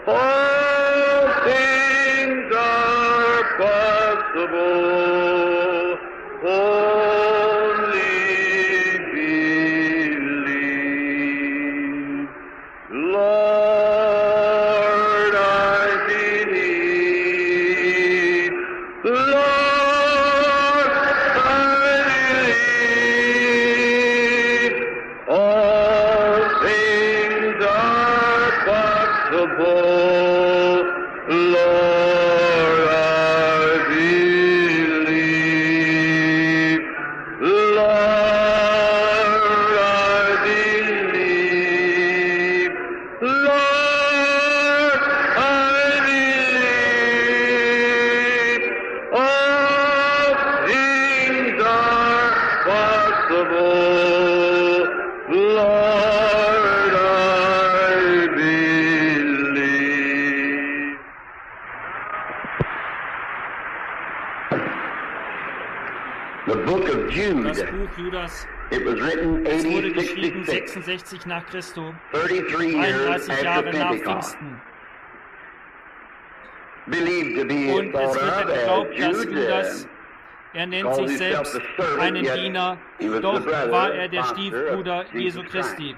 All things are possible. Only believe. Lord, I believe. Lord, I believe. All things are possible. Lord, I believe. Lord, I believe. Lord, I believe. All things are possible. Lord, I believe. The book of Das Jude. Buch Judas, It was written es wurde 80, geschrieben 66, 66 nach Christus, 33 years 33 after Jahre nach Pentecost. Pfingsten. Believed to be Und es thought wird of as geglaubt, dass Jude. Judas, er nennt calls sich himself selbst the servant, einen yet Diener, he was doch the brother, war er der pastor Stiefbruder of Jesu Jesus Christi.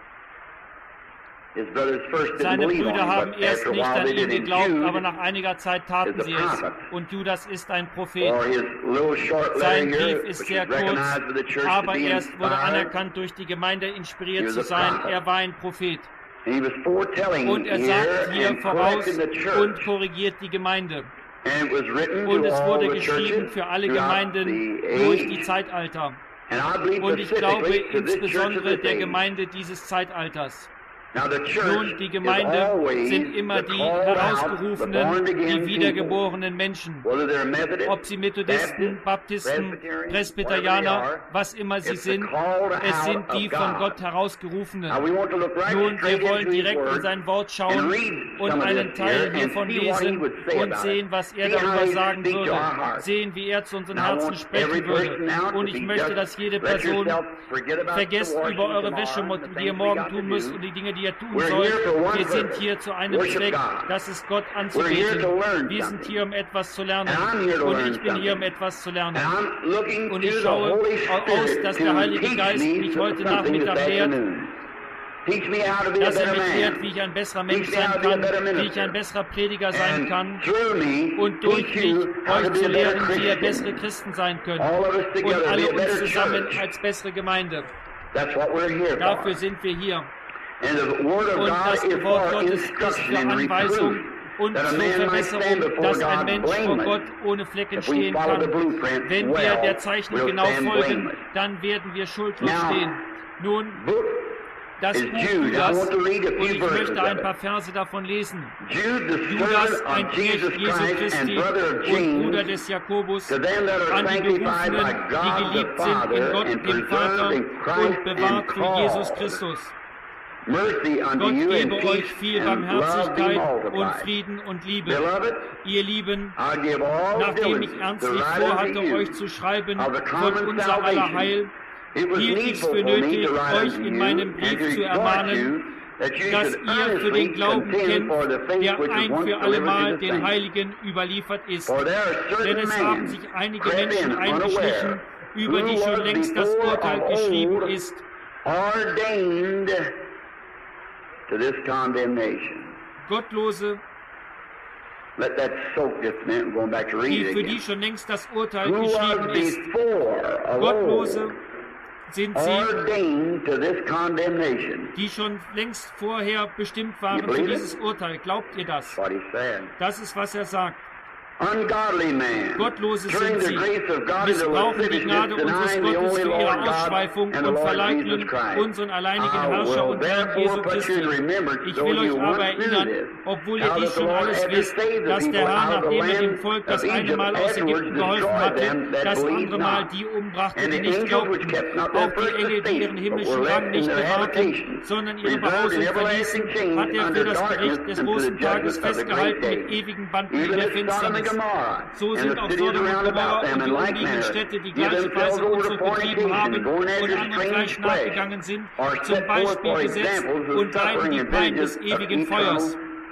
His brothers first didn't Seine believe Brüder on him, haben but erst after a nicht while an they ihn did. geglaubt, And aber Jude, nach einiger Zeit taten is a sie es. prophet. Und Judas ist ein Prophet. or his little short letter Sein here, Brief ist which sehr was recognized by the kurz, church to aber be erst wurde inspired, anerkannt durch die Gemeinde, inspiriert He was zu a sein. prophet. Er war ein Prophet. and he was foretelling Und er here sagt hier and voraus correcting the church. und korrigiert die Gemeinde. And it was written Und to es all wurde the geschrieben churches für alle throughout Gemeinden the durch die age. Zeitalter. And I believe Und ich glaube specifically to this church of insbesondere this der age. Gemeinde dieses Zeitalters. Now the church Nun, die is Gemeinde always sind immer the die called out, the herausgerufenen, born again die people. wiedergeborenen Menschen. Whether they're Methodist, Ob sie Methodisten, Baptisten, Presbyterianer, was immer sie sind, es sind die von Gott Now herausgerufenen. we want to look right Nun, straight wir wollen into his direkt in word sein Wort and schauen read und some of einen this Teil here and hiervon see what he lesen would say und about sehen, it. was er See how darüber he sagen speaks to our würde, heart. sehen, wie er zu unseren And I Herzen want every sprechen würde. person now to Und ich be möchte, just dass jede let Person yourself forget about vergesst the washing über eure tomorrow Wäsche, and the die ihr things we morgen got to tun müsst do. und die Dinge, die ihr tun We're sollt. here for one Wir sind purpose. hier zu einem Worship Zweck, God. das ist Gott We're here to anzubeten. learn Wir sind something. hier, um etwas zu lernen. And I'm here to Und learn ich bin hier, um something. etwas zu lernen. And I'm looking Und to ich the schaue Holy aus, Spirit dass to der Heilige teach Geist me mich heute something this Nachmittag lehrt, afternoon. Teach me how to be a dass er better mich lehrt, wie man. ich ein besserer Mensch Teach me how sein to be a kann, better wie ich minister. ein besserer Prediger sein And kann through me, und durch teach mich you how to euch be zu a better lehren, wie ihr Christian. bessere Christen sein könnt. All of us Und together, alle be a uns better zusammen church. als bessere Gemeinde. That's what we're here Dafür for. sind wir hier. And the Word of Und God das is Wort for Gottes ist instruction für and Anweisung reproof, und that a zur man might stand Verbesserung, before dass ein God Mensch vor blameless. Gott ohne Flecken If we stehen follow the kann. blueprint Wenn wir well, der Zeichnung we'll genau stand folgen, blameless. dann werden wir schuldlos Now, stehen. Nun, Book das is Buch Jude. I Judas, want to read a und few ich verses möchte ein of paar it. Verse davon lesen. Jude, the Judas, servant ein of Knecht Jesus Jesu Christ Christi and brother of und Bruder James, des Jakobus, to them that are an die sanctified by Berufenen, die God the geliebt sind in Father Gott, and dem Vater, preserved in Christ und bewahrt and für Jesus called. Christus. Mercy unto Gott you and gebe euch peace viel and love be Barmherzigkeit und multiplied. Frieden und Liebe. Beloved, Ihr Lieben, I give all nachdem ich diligence to ernstlich write unto vorhatte, you euch zu schreiben of the von common unser aller Heil, salvation. It was hielt ich es needful für for me nötig, to write euch unto in you meinem and Brief to zu exhort ermahnen, you that you dass should ihr für earnestly den Glauben contend kennt, for the faith der which was ein once für allemal delivered to the den saints. Heiligen überliefert ist. For there are Denn certain es haben men sich einige crept Menschen in eingeschlichen, unaware, über who die schon was längst das before Urteil of geschrieben old ist, ordained to this condemnation. Gottlose, Let that soak just a minute. I'm going back to read die it für die again. schon längst das Urteil Who geschrieben was ist. before of Gottlose old sind sie, ordained to this condemnation. die schon längst vorher bestimmt waren You für believe it? dieses Urteil. Glaubt ihr das? What he said. Das ist, was er sagt. Ungodly man, Gottlose turning sind the sie, grace of God into missbrauchen die Gnade lasciviousness, unseres denying the Gottes only für ihre Lord God Ausschweifung and the und Lord Jesus verleugnen Christ. unseren alleinigen I Herrscher will und Herrn Jesu therefore put Christi. you in remembrance, Ich though will you euch aber once knew erinnern, this, obwohl ihr how dies that the schon Lord alles had to wisst, save the dass der people Herr, out of the nachdem er dem land Volk of das eine Egypt, Mal aus afterwards Ägypten geholfen destroyed hatte, them that das believed andere Mal not. die umbrachte, And die the nicht angels which glaubten, kept not their auch die first Engel, die ihren estate, but himmlischen were Rang left in nicht their bewahrten, habitation, sondern ihre reserved Behausung in everlasting verließen, chains hat er für unto das darkness Gericht des and to the großen Tages judgment of the great festgehalten day. mit ewigen Banden in Even der as Sodom and Finsternis. Gomorrah So and sind the auch cities Sodom und around Gomorra about them und in die like umliegenden manner Städte, die give gleiche themselves Weise over to Unzucht betrieben fornication haben and going und after anderen strange Fleisch flesh, nachgegangen sind, are zum set forth Beispiel for gesetzt examples of und leiden suffering die and Pein des vengeance of ewigen Feuers. eternal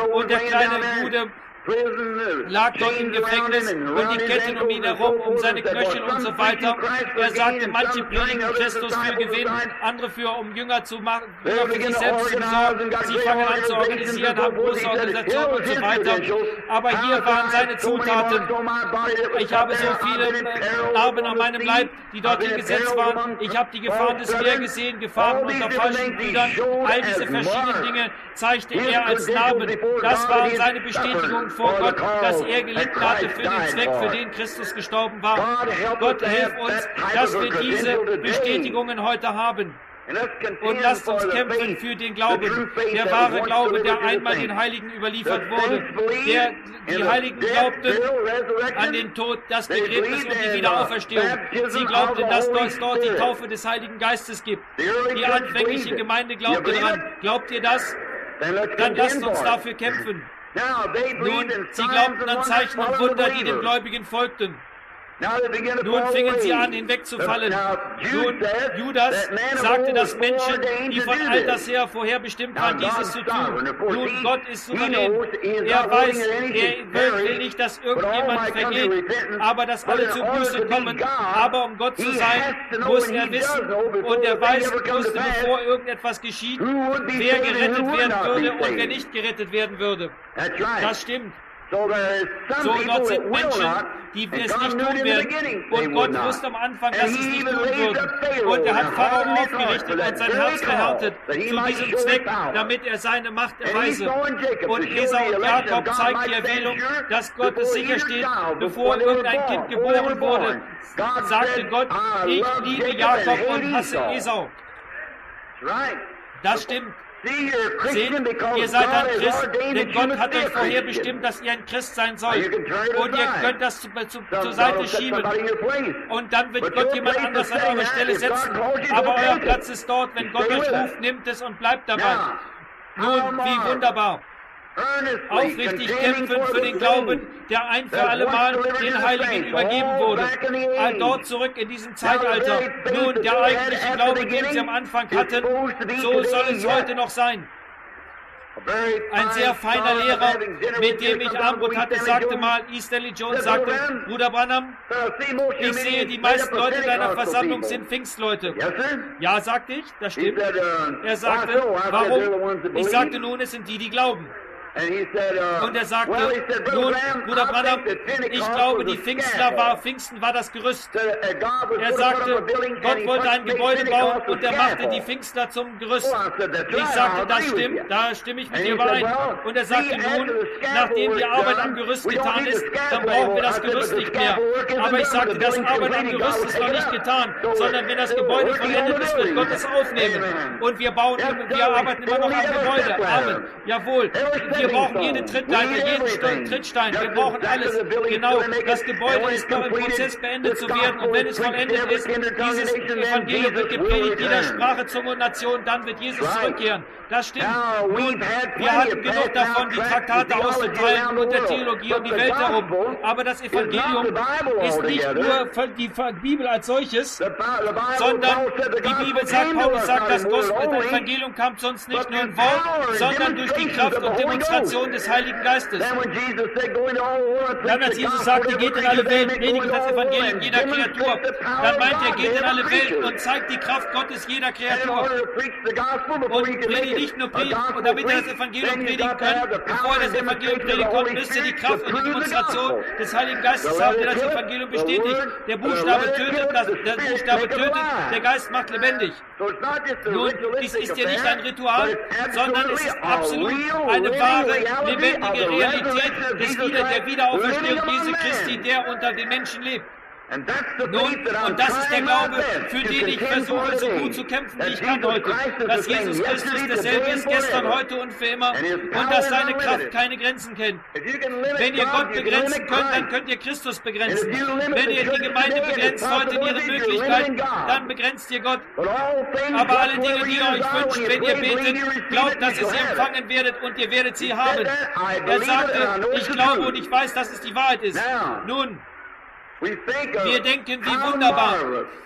Und der kleine Bruder lag dort im Gefängnis und die Ketten um ihn herum, um seine Knöchel und so weiter. Er sagte, manche predigen Christus für Gewinn, andere um Jünger zu machen, Jünger für sich selbst zu besorgen. Sie fangen an zu organisieren, haben große Organisationen und so weiter. Aber hier waren seine Zutaten. Ich habe so viele Narben an meinem Leib, die dorthin gesetzt waren. Ich habe die Gefahren des Meeres gesehen, Gefahren unter falschen Brüdern. All diese verschiedenen Dinge zeigte er als Narben. Das war seine Bestätigung vor Gott, dass er gelitten hatte für den Zweck, für den Christus gestorben war. Gott hilf uns, dass wir diese Bestätigungen heute haben. Und lasst uns kämpfen für den Glauben, der wahre Glaube, der einmal den Heiligen überliefert wurde. Die Heiligen glaubten an den Tod, das Begräbnis und die Wiederauferstehung. Sie glaubten, dass es dort die Taufe des Heiligen Geistes gibt. Die anfängliche Gemeinde glaubte daran. Glaubt ihr das? Dann lasst uns dafür kämpfen. Nun, sie glaubten an Zeichen und Wunder, die den Gläubigen folgten. Nun fingen sie an, hinwegzufallen. Nun, Judas sagte, dass Menschen, die von Alters her vorherbestimmt waren, dieses zu tun. Nun, Gott ist souverän. Er weiß, er will nicht, dass irgendjemand vergeht, aber dass alle zur Buße kommen. Aber um Gott zu sein, muss er wissen, und er wusste, bevor irgendetwas geschieht, wer gerettet werden würde und wer nicht gerettet werden würde. Das stimmt. So, dort sind Menschen, die es nicht tun werden. Und Gott wusste am Anfang, dass sie es nicht tun würden. Und er hat Pharao aufgerichtet und sein Herz verhärtet zu diesem Zweck, damit er seine Macht erweise. Und Esau und Jakob zeigt die Erwählung, dass Gott es sicher steht, bevor irgendein Kind geboren wurde. Sagte Gott, ich liebe Jakob und hasse Esau. Das stimmt. Seht, ihr seid ein Christ, denn Gott hat euch vorherbestimmt, dass ihr ein Christ sein sollt. Und ihr könnt das zur Seite schieben. Und dann wird Gott jemand anders an eure Stelle setzen. Aber euer Platz ist dort. Wenn Gott euch ruft, nimmt es und bleibt dabei. Nun, wie wunderbar. Aufrichtig kämpfen für den Glauben, der ein für alle Mal den Heiligen übergeben wurde. Dort zurück in diesem Zeitalter. Nun, der eigentliche Glaube, den sie am Anfang hatten, so soll es heute noch sein. Ein sehr feiner Lehrer, mit dem ich Armut hatte, sagte mal, E. Stanley Jones sagte, Bruder Branham, ich sehe, die meisten Leute in deiner Versammlung sind Pfingstleute. Ja, sagte ich, das stimmt. Er sagte, warum? Ich sagte, nun, es sind die, die glauben. Und er sagte, nun, Bruder Branham, ich glaube, die Pfingsten war das Gerüst. Er sagte, Gott wollte ein Gebäude bauen und er machte die Pfingstler zum Gerüst. Ich sagte, das stimmt, da stimme ich mit dir überein. Und er sagte, nun, nachdem die Arbeit am Gerüst getan ist, dann brauchen wir das Gerüst nicht mehr. Aber ich sagte, das Arbeit am Gerüst ist noch nicht getan, sondern wenn das Gebäude vollendet ist, wird Gott es aufnehmen. Und wir arbeiten immer noch am Gebäude. Amen. Jawohl. Wir brauchen jede Trittleiter, jeden Trittstein, wir brauchen alles. Genau, das Gebäude ist noch im Prozess beendet zu werden und wenn es vollendet ist, dieses Evangelium wird gepredigt, jeder Sprache, Zunge und Nation, dann wird Jesus zurückkehren. Das stimmt. Nun, wir hatten genug davon, die Traktate auszuteilen und der Theologie um die Welt herum. Aber das Evangelium ist nicht nur die Bibel als solches, sondern die Bibel sagt, Paulus sagt, das Evangelium kam sonst nicht nur im Wort, sondern durch die Kraft und Demonstration des Heiligen Geistes. Dann als Jesus sagte, geht in alle Welt, predigt das Evangelium jeder Kreatur, dann meint er, geht in alle Welt und zeigt die Kraft Gottes jeder Kreatur. Und predigt nicht nur predigen, und damit er das Evangelium predigen kann, bevor er das Evangelium predigen konnte, müsste er die Kraft und die Demonstration des Heiligen Geistes haben, der das Evangelium bestätigt. Der Buchstabe tötet, der Geist macht lebendig. Nun, dies ist ja nicht ein Ritual, sondern es ist absolut eine wahre, lebendige Realität der Wiederauferstehung Jesu Christi, der unter den Menschen lebt. Nun, und das ist der Glaube, für den ich versuche, so gut zu kämpfen, wie ich kann heute. Dass Jesus Christus derselbe ist, gestern, heute und für immer, und dass seine Kraft keine Grenzen kennt. Wenn ihr Gott begrenzen könnt, dann könnt ihr Christus begrenzen. Wenn ihr die Gemeinde begrenzt heute in ihren Möglichkeiten, dann begrenzt ihr Gott. Aber alle Dinge, die ihr euch wünscht, wenn ihr betet, glaubt, dass ihr sie empfangen werdet und ihr werdet sie haben. Er sagte, ich glaube und ich weiß, dass es die Wahrheit ist. Nun, wir denken, wie wunderbar.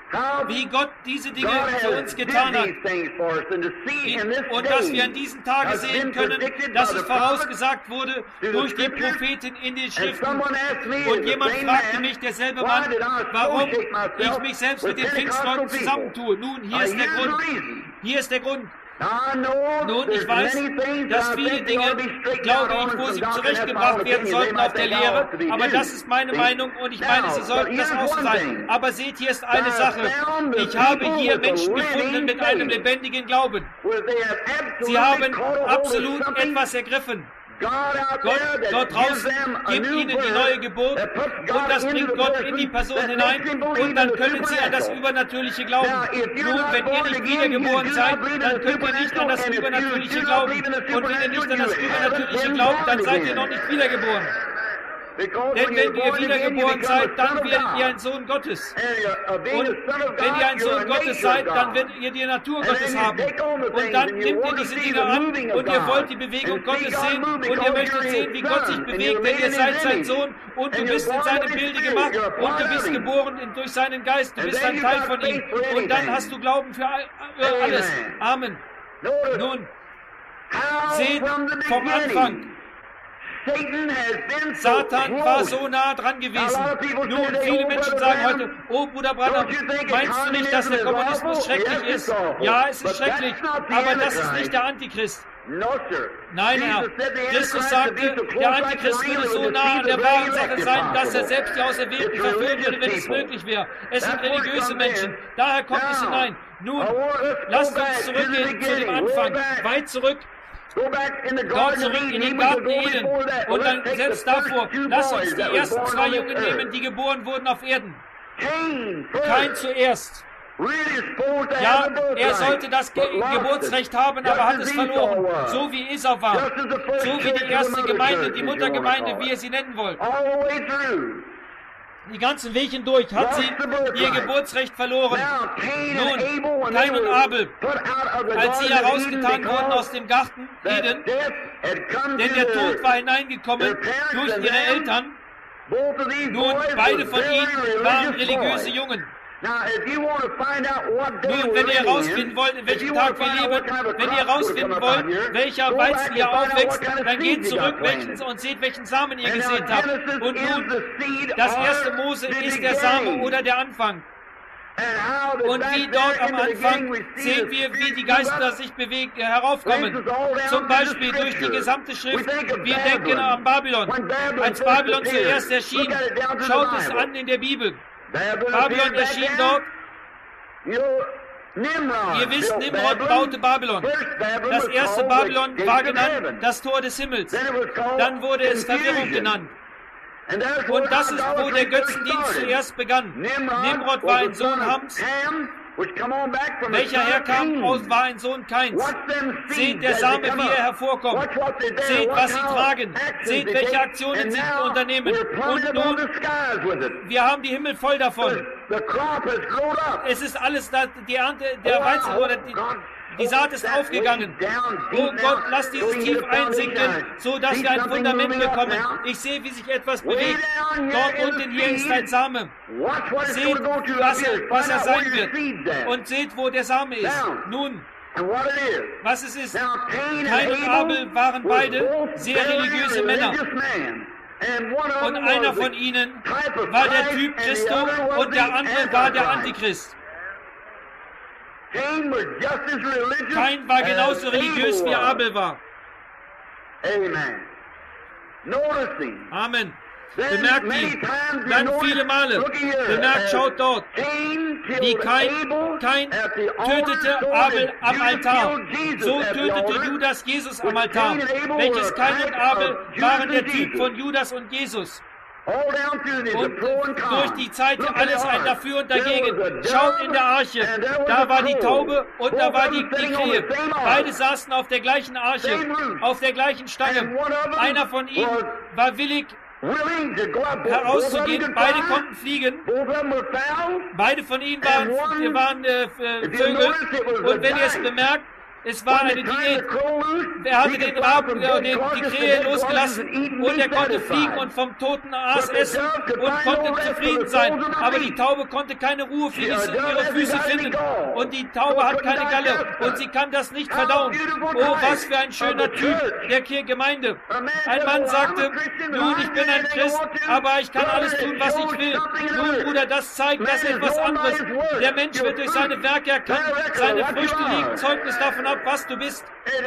wie Gott diese Dinge für uns getan hat. Und dass wir an diesen Tagen sehen können, dass es vorausgesagt wurde durch die Propheten in den Schriften. Und jemand fragte mich, derselbe Mann, warum ich mich selbst mit den Pfingstleuten zusammentue. Nun, hier ist der Grund. Hier ist der Grund. Nun, ich weiß, dass viele Dinge, glaube ich, wo sie zurechtgebracht werden sollten auf der Lehre, aber das ist meine Meinung und ich meine, sie sollten das auch so sein. Aber seht, hier ist eine Sache. Ich habe hier Menschen gefunden mit einem lebendigen Glauben. Sie haben absolut etwas ergriffen. Gott dort draußen gibt ihnen die neue Geburt und das bringt Gott in die Person hinein und dann können sie an das Übernatürliche glauben. Nun, wenn ihr nicht wiedergeboren seid, dann könnt ihr nicht an das Übernatürliche glauben. Und wenn ihr nicht an das Übernatürliche glaubt, dann seid ihr noch nicht wiedergeboren. Denn wenn ihr wiedergeboren seid, dann werdet ihr ein Sohn Gottes. Und wenn ihr ein Sohn Gottes seid, dann werdet ihr die Natur Gottes haben. Und dann nehmt ihr diese Dinge an und ihr wollt die Bewegung Gottes sehen und ihr möchtet sehen, wie Gott sich bewegt, denn ihr seid sein Sohn und du bist in seinem Bilde gemacht und du bist geboren durch seinen Geist, du bist ein Teil von ihm. Und dann hast du Glauben für alles. Amen. Nun, seht vom Anfang, Satan war so nah dran gewesen. Nun, viele Menschen sagen heute, oh Bruder Branham, meinst du nicht, dass der Kommunismus schrecklich ist? Ja, es ist schrecklich, aber das ist nicht der Antichrist. Nein, Herr. Christus sagte, der Antichrist würde so nah an der wahren Sache sein, dass er selbst die Auserwählten verführen würde, wenn es möglich wäre. Es sind religiöse Menschen. Daher kommt es hinein. Nun, lasst uns zurückgehen zu dem Anfang. Weit zurück. Dort zurück in den Garten Eden und dann selbst davor, lass uns die ersten 2 Jungen nehmen, die geboren wurden auf Erden. Kain zuerst. Ja, er sollte das Geburtsrecht haben, aber hat es verloren, so wie Esau war, so wie die erste Gemeinde, die Muttergemeinde, wie ihr sie nennen wollt. Die ganzen Weg hindurch hat sie ihr Geburtsrecht verloren. Nun, Kain und Abel, als sie herausgetan wurden aus dem Garten Eden, denn der Tod war hineingekommen durch ihre Eltern, nun, beide von ihnen waren religiöse Jungen. Nun, wenn ihr herausfinden wollt, in welchem Tag wir leben, wenn ihr herausfinden wollt, welcher Weizen hier aufwächst, dann geht zurück und seht, welchen Samen ihr gesät habt. Und nun, das erste Mose ist der Same oder der Anfang. Und wie dort am Anfang sehen wir, wie die Geister sich bewegen, heraufkommen. Zum Beispiel durch die gesamte Schrift. Wir denken an Babylon. Als Babylon zuerst erschien, schaut es an in der Bibel. Babylon erschien dort. Ihr wisst, Nimrod baute Babylon. Das erste Babylon war genannt das Tor des Himmels. Dann wurde es Verwirrung genannt. Und das ist, wo der Götzendienst zuerst begann. Nimrod war ein Sohn Hams, welcher herkam, war ein Sohn Kains. Seht der Same, wie er hervorkommt. Seht, was sie tragen. Seht, welche Aktionen sie unternehmen. Und nun, wir haben die Himmel voll davon. Es ist alles, die Ernte, der Weizen oder die Saat ist aufgegangen. Oh Gott, lass dieses tief einsinken, so dass wir ein Fundament bekommen. Ich sehe, wie sich etwas bewegt. Dort unten hier ist ein Same. Seht, was er sein wird. Und seht, wo der Same ist. Nun, was es ist. Kain und Abel waren beide sehr religiöse Männer. Und einer von ihnen war der Typ Christo und der andere war der Antichrist. Kain war genauso religiös wie Abel war. Amen. Bemerkt ihn. Dann viele Male. Bemerkt, schaut dort. Wie Kain tötete Abel am Altar. So tötete Judas Jesus am Altar. Welches Kain und Abel waren der Typ von Judas und Jesus. Und durch die Zeit alles ein Dafür und dagegen. Schaut in der Arche, da war die Taube und da war die Krähe. Beide saßen auf der gleichen Arche, auf der gleichen Stange. Einer von ihnen war willig herauszugehen, beide konnten fliegen. Beide von ihnen waren Vögel. Und wenn ihr es bemerkt, Es war eine Diät. Er hatte den Raben, die Krähe losgelassen und er konnte fliegen und vom toten Aas essen und konnte zufrieden sein. Aber die Taube konnte keine Ruhe für ihre Füße finden und die Taube hat keine Galle und sie kann das nicht verdauen. Oh, was für ein schöner Typ der Gemeinde. Ein Mann sagte, nun, ich bin ein Christ, aber ich kann alles tun, was ich will. Nun, Bruder, das zeigt das etwas anderes. Der Mensch wird durch seine Werke erkannt. Seine Früchte liegen Zeugnis davon ab, was du bist.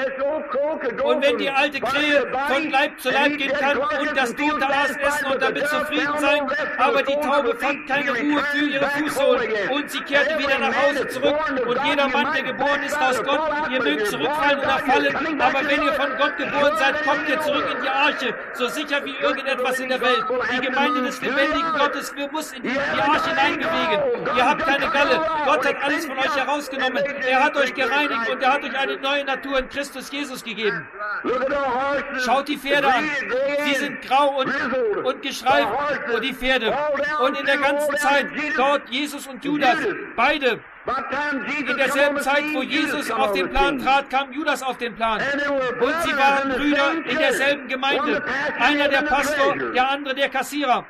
Und wenn die alte Krähe von Leib zu Leib gehen kann und das tote Aas essen und damit zufrieden sein, aber die Taube fand keine Ruhe für ihre Fußsohlen und sie kehrte wieder nach Hause zurück. Und jeder Mann, der geboren ist aus Gott, ihr mögt zurückfallen oder fallen, aber wenn ihr von Gott geboren seid, kommt ihr zurück in die Arche, so sicher wie irgendetwas in der Welt. Die Gemeinde des lebendigen Gottes muss in die Arche hineinbewegen. Ihr habt keine Galle. Gott hat alles von euch herausgenommen. Er hat euch gereinigt und er hat euch eine neue Natur in Christus Jesus gegeben. Schaut die Pferde an. Sie sind grau und geschreift, und die Pferde. Und in der ganzen Zeit dort Jesus und Judas, beide. In derselben Zeit, wo Jesus auf den Plan trat, kam Judas auf den Plan. Und sie waren Brüder in derselben Gemeinde. Einer der Pastor, der andere der Kassierer.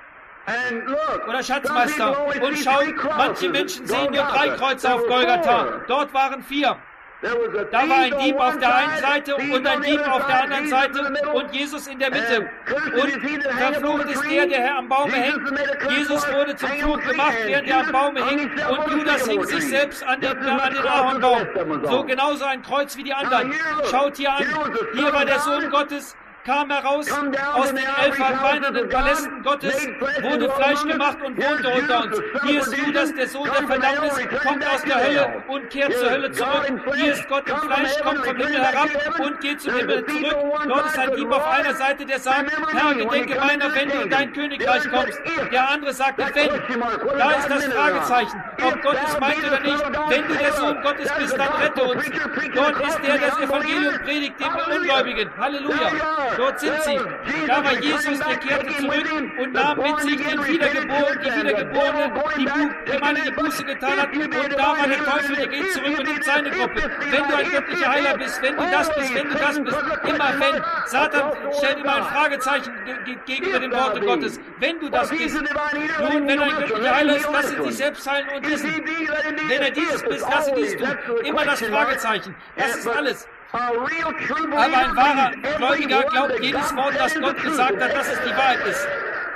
Oder Schatzmeister. Und schaut, manche Menschen sehen nur 3 Kreuze auf Golgatha. Dort waren 4. Da war ein Dieb auf der einen Seite und ein Dieb auf der anderen Seite und Jesus in der Mitte. Und verflucht ist der Herr am Baume hängt. Jesus wurde zum Fluch gemacht, während er am Baume hing. Und Judas hing sich selbst an den Ahornbaum. So genauso ein Kreuz wie die anderen. Schaut hier an. Hier war der Sohn Gottes, kam heraus aus den 11 weinenden Palästen Gottes, wurde Fleisch gemacht und wohnte unter uns. Hier ist Judas, der Sohn der Verdammnis, kommt aus der Hölle und kehrt zur Hölle zurück. Hier ist Gott im Fleisch, kommt vom Himmel herab und geht zum Himmel zurück. Dort ist ein Dieb auf einer Seite, der sagt, Herr, gedenke meiner, wenn du in dein Königreich kommst. Der andere sagt, wenn. Da ist das Fragezeichen, ob Gott es meint oder nicht. Wenn du der Sohn Gottes bist, dann rette uns. Dort ist der, das Evangelium predigt, den Ungläubigen. Halleluja. Dort sind sie. Da war Jesus, der kehrte zurück und nahm mit sich die Wiedergeborenen, die Buße getan hat. Und da war der Teufel, der geht zurück und nimmt seine Gruppe. Wenn du ein göttlicher Heiler bist, wenn du das bist, wenn du das bist, immer wenn. Satan stellt immer ein Fragezeichen gegenüber den Worten Gottes. Wenn du das bist. Nun, wenn ein göttlicher Heiler ist, lass ihn sich selbst heilen und wissen. Wenn er dieses bist, lass ihn dies tun. Immer das Fragezeichen. Das ist alles. Aber ein wahrer Gläubiger glaubt jedes Wort, das Gott gesagt hat, dass es die Wahrheit ist.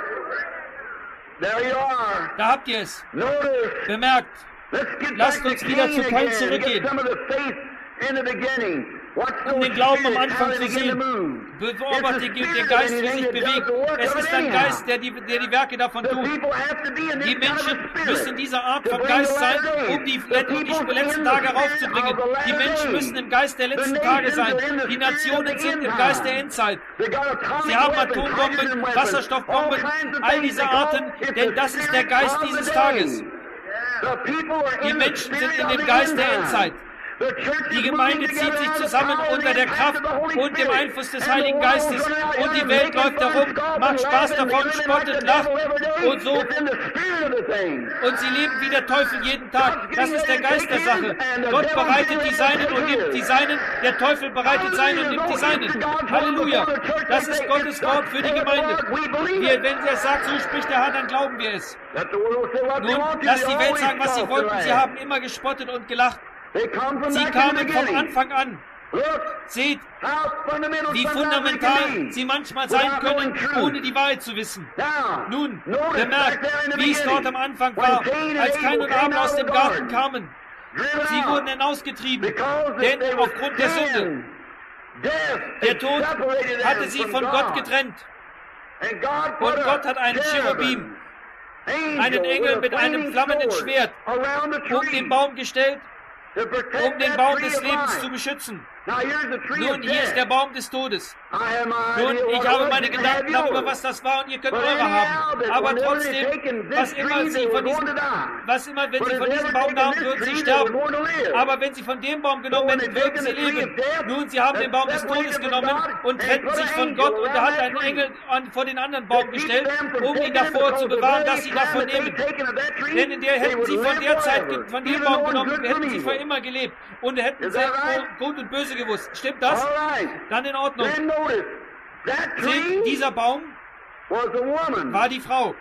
Da habt ihr es. Bemerkt. Lasst uns wieder zu Kain zurückgehen. Um den Glauben am Anfang zu sehen. Beobachte den Geist, wie sich bewegt. Es ist ein Geist, der die Werke davon tut. Die Menschen müssen dieser Art von Geist sein, um die letzten Tage heraufzubringen. Die Menschen müssen im Geist der letzten Tage sein. Die Nationen sind im Geist der Endzeit. Sie haben Atombomben, Wasserstoffbomben, all diese Arten, denn das ist der Geist dieses Tages. Die Menschen sind in dem Geist der Endzeit. Die Gemeinde zieht sich zusammen unter der Kraft und dem Einfluss des Heiligen Geistes. Und die Welt läuft herum, macht Spaß davon, spottet, lacht und so. Und sie leben wie der Teufel jeden Tag. Das ist der Geist der Sache. Gott bereitet die Seinen und nimmt die Seinen. Der Teufel bereitet Seinen und nimmt die Seinen. Halleluja. Das ist Gottes Wort für die Gemeinde. Wenn er sagt, so spricht der Herr, dann glauben wir es. Nun, lass die Welt sagen, was sie wollten. Sie haben immer gespottet und gelacht. Sie kamen von Anfang an. Seht, wie fundamental sie manchmal sein können, ohne die Wahrheit zu wissen. Nun, bemerkt, wie es dort am Anfang war, als Kain und Abel aus dem Garten kamen. Sie wurden hinausgetrieben, denn aufgrund der Sünde. Der Tod hatte sie von Gott getrennt. Und Gott hat einen Cherubim, einen Engel mit einem flammenden Schwert, um den Baum gestellt, um den Baum des Lebens zu beschützen. Nun, hier ist der Baum des Todes. Nun, ich habe meine Gedanken darüber, was das war, und ihr könnt eure haben. Aber trotzdem, wenn sie von diesem Baum nahmen, würden sie sterben. Aber wenn sie von dem Baum genommen hätten, würden sie leben. Nun, sie haben den Baum des Todes genommen und trennten sich von Gott, und er hat einen Engel vor den anderen Baum gestellt, um ihn davor zu bewahren, dass sie davon nehmen. Denn hätten sie von der Zeit von dem Baum genommen, hätten sie für immer gelebt und hätten sie Gut und Böse gewusst. Stimmt das? Dann in Ordnung. Seht, dieser Baum war die Frau.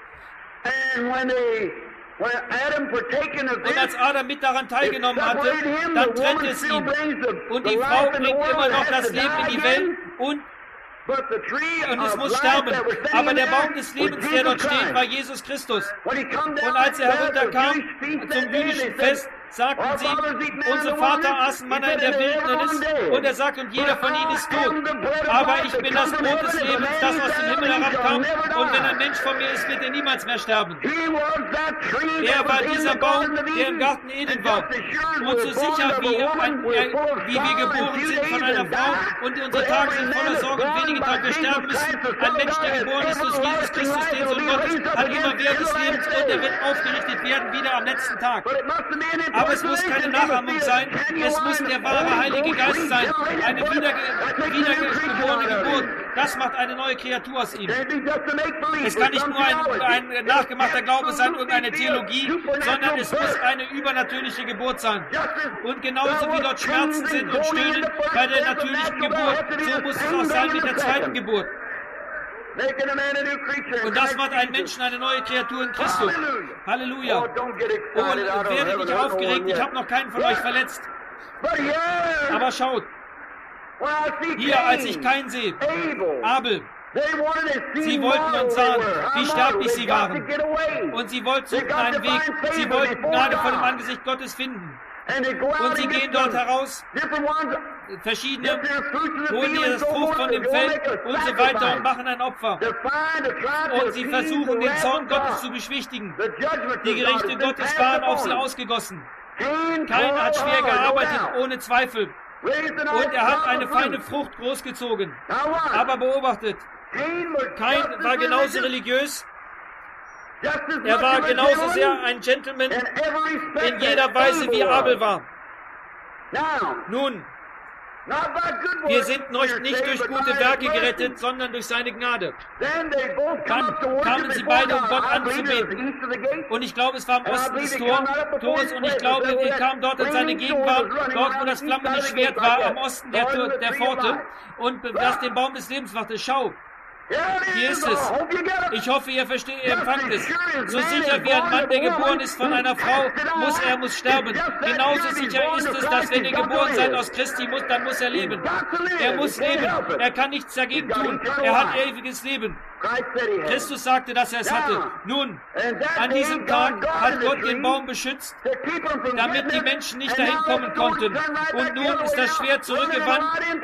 Und als Adam mit daran teilgenommen hatte, dann trennt es ihn. Und die Frau bringt immer noch das Leben in die Welt und es muss sterben. Aber der Baum des Lebens, der dort steht, war Jesus Christus. Und als er herunterkam zum jüdischen Fest, sagten sie, unsere Vater aßen Manna in der Wildnis, und er sagt, und jeder von ihnen ist tot. Aber ich bin das Brot des Lebens, das aus dem Himmel herabkam, und wenn ein Mensch von mir ist, wird er niemals mehr sterben. Er war dieser Baum, der im Garten Eden war. Und so sicher wie wir geboren sind von einer Frau, und unsere Tage sind voller Sorge und wenige Tage wir sterben müssen, ein Mensch, der geboren ist durch Jesus Christus, den Sohn Gottes, hat immer Wert des Lebens, und er wird aufgerichtet werden wieder am letzten Tag. Aber es muss keine Nachahmung sein, es muss der wahre Heilige Geist sein, eine wiedergeborene Geburt. Das macht eine neue Kreatur aus ihm. Es kann nicht nur ein nachgemachter Glaube sein, irgendeine Theologie, sondern es muss eine übernatürliche Geburt sein. Und genauso wie dort Schmerzen sind und Stöhnen bei der natürlichen Geburt, so muss es auch sein mit der zweiten Geburt. Und das macht einen Menschen eine neue Kreatur in Christus. Halleluja. Oh, werde nicht aufgeregt, ich habe noch keinen von euch verletzt. Aber schaut, hier, als ich Kain sehe, Abel, sie wollten und sahen, wie sterblich sie waren. Und sie suchten einen Weg, sie wollten Gnade vor dem Angesicht Gottes finden. Und sie gehen dort heraus, verschiedene, holen ihr das Frucht von dem Feld und so weiter und machen ein Opfer. Und sie versuchen, den Zorn Gottes zu beschwichtigen. Die Gerichte Gottes waren auf sie ausgegossen. Keiner hat schwer gearbeitet, ohne Zweifel. Und er hat eine feine Frucht großgezogen. Aber beobachtet, Kain war genauso religiös. Er war genauso sehr ein Gentleman in jeder Weise, wie Abel war. Nun, wir sind nicht durch gute Werke gerettet, sondern durch seine Gnade. Dann kamen sie beide, um Gott anzubeten. Und ich glaube, es war am Osten des Tores, und ich glaube, er kam dort in seine Gegenwart, dort, wo das flammende Schwert war, am Osten der Pforte, und das den Baum des Lebens machte. Schau. Hier ist es. Ich hoffe, ihr empfangt es. So sicher wie ein Mann, der geboren ist von einer Frau, muss sterben. Genauso sicher ist es, dass wenn ihr geboren seid aus Christi, dann muss er leben. Er muss leben. Er kann nichts dagegen tun. Er hat ewiges Leben. Christus sagte, dass er es hatte. Nun, an diesem Tag hat Gott den Baum beschützt, damit die Menschen nicht dahin kommen konnten. Und nun ist das Schwert zurückgewandt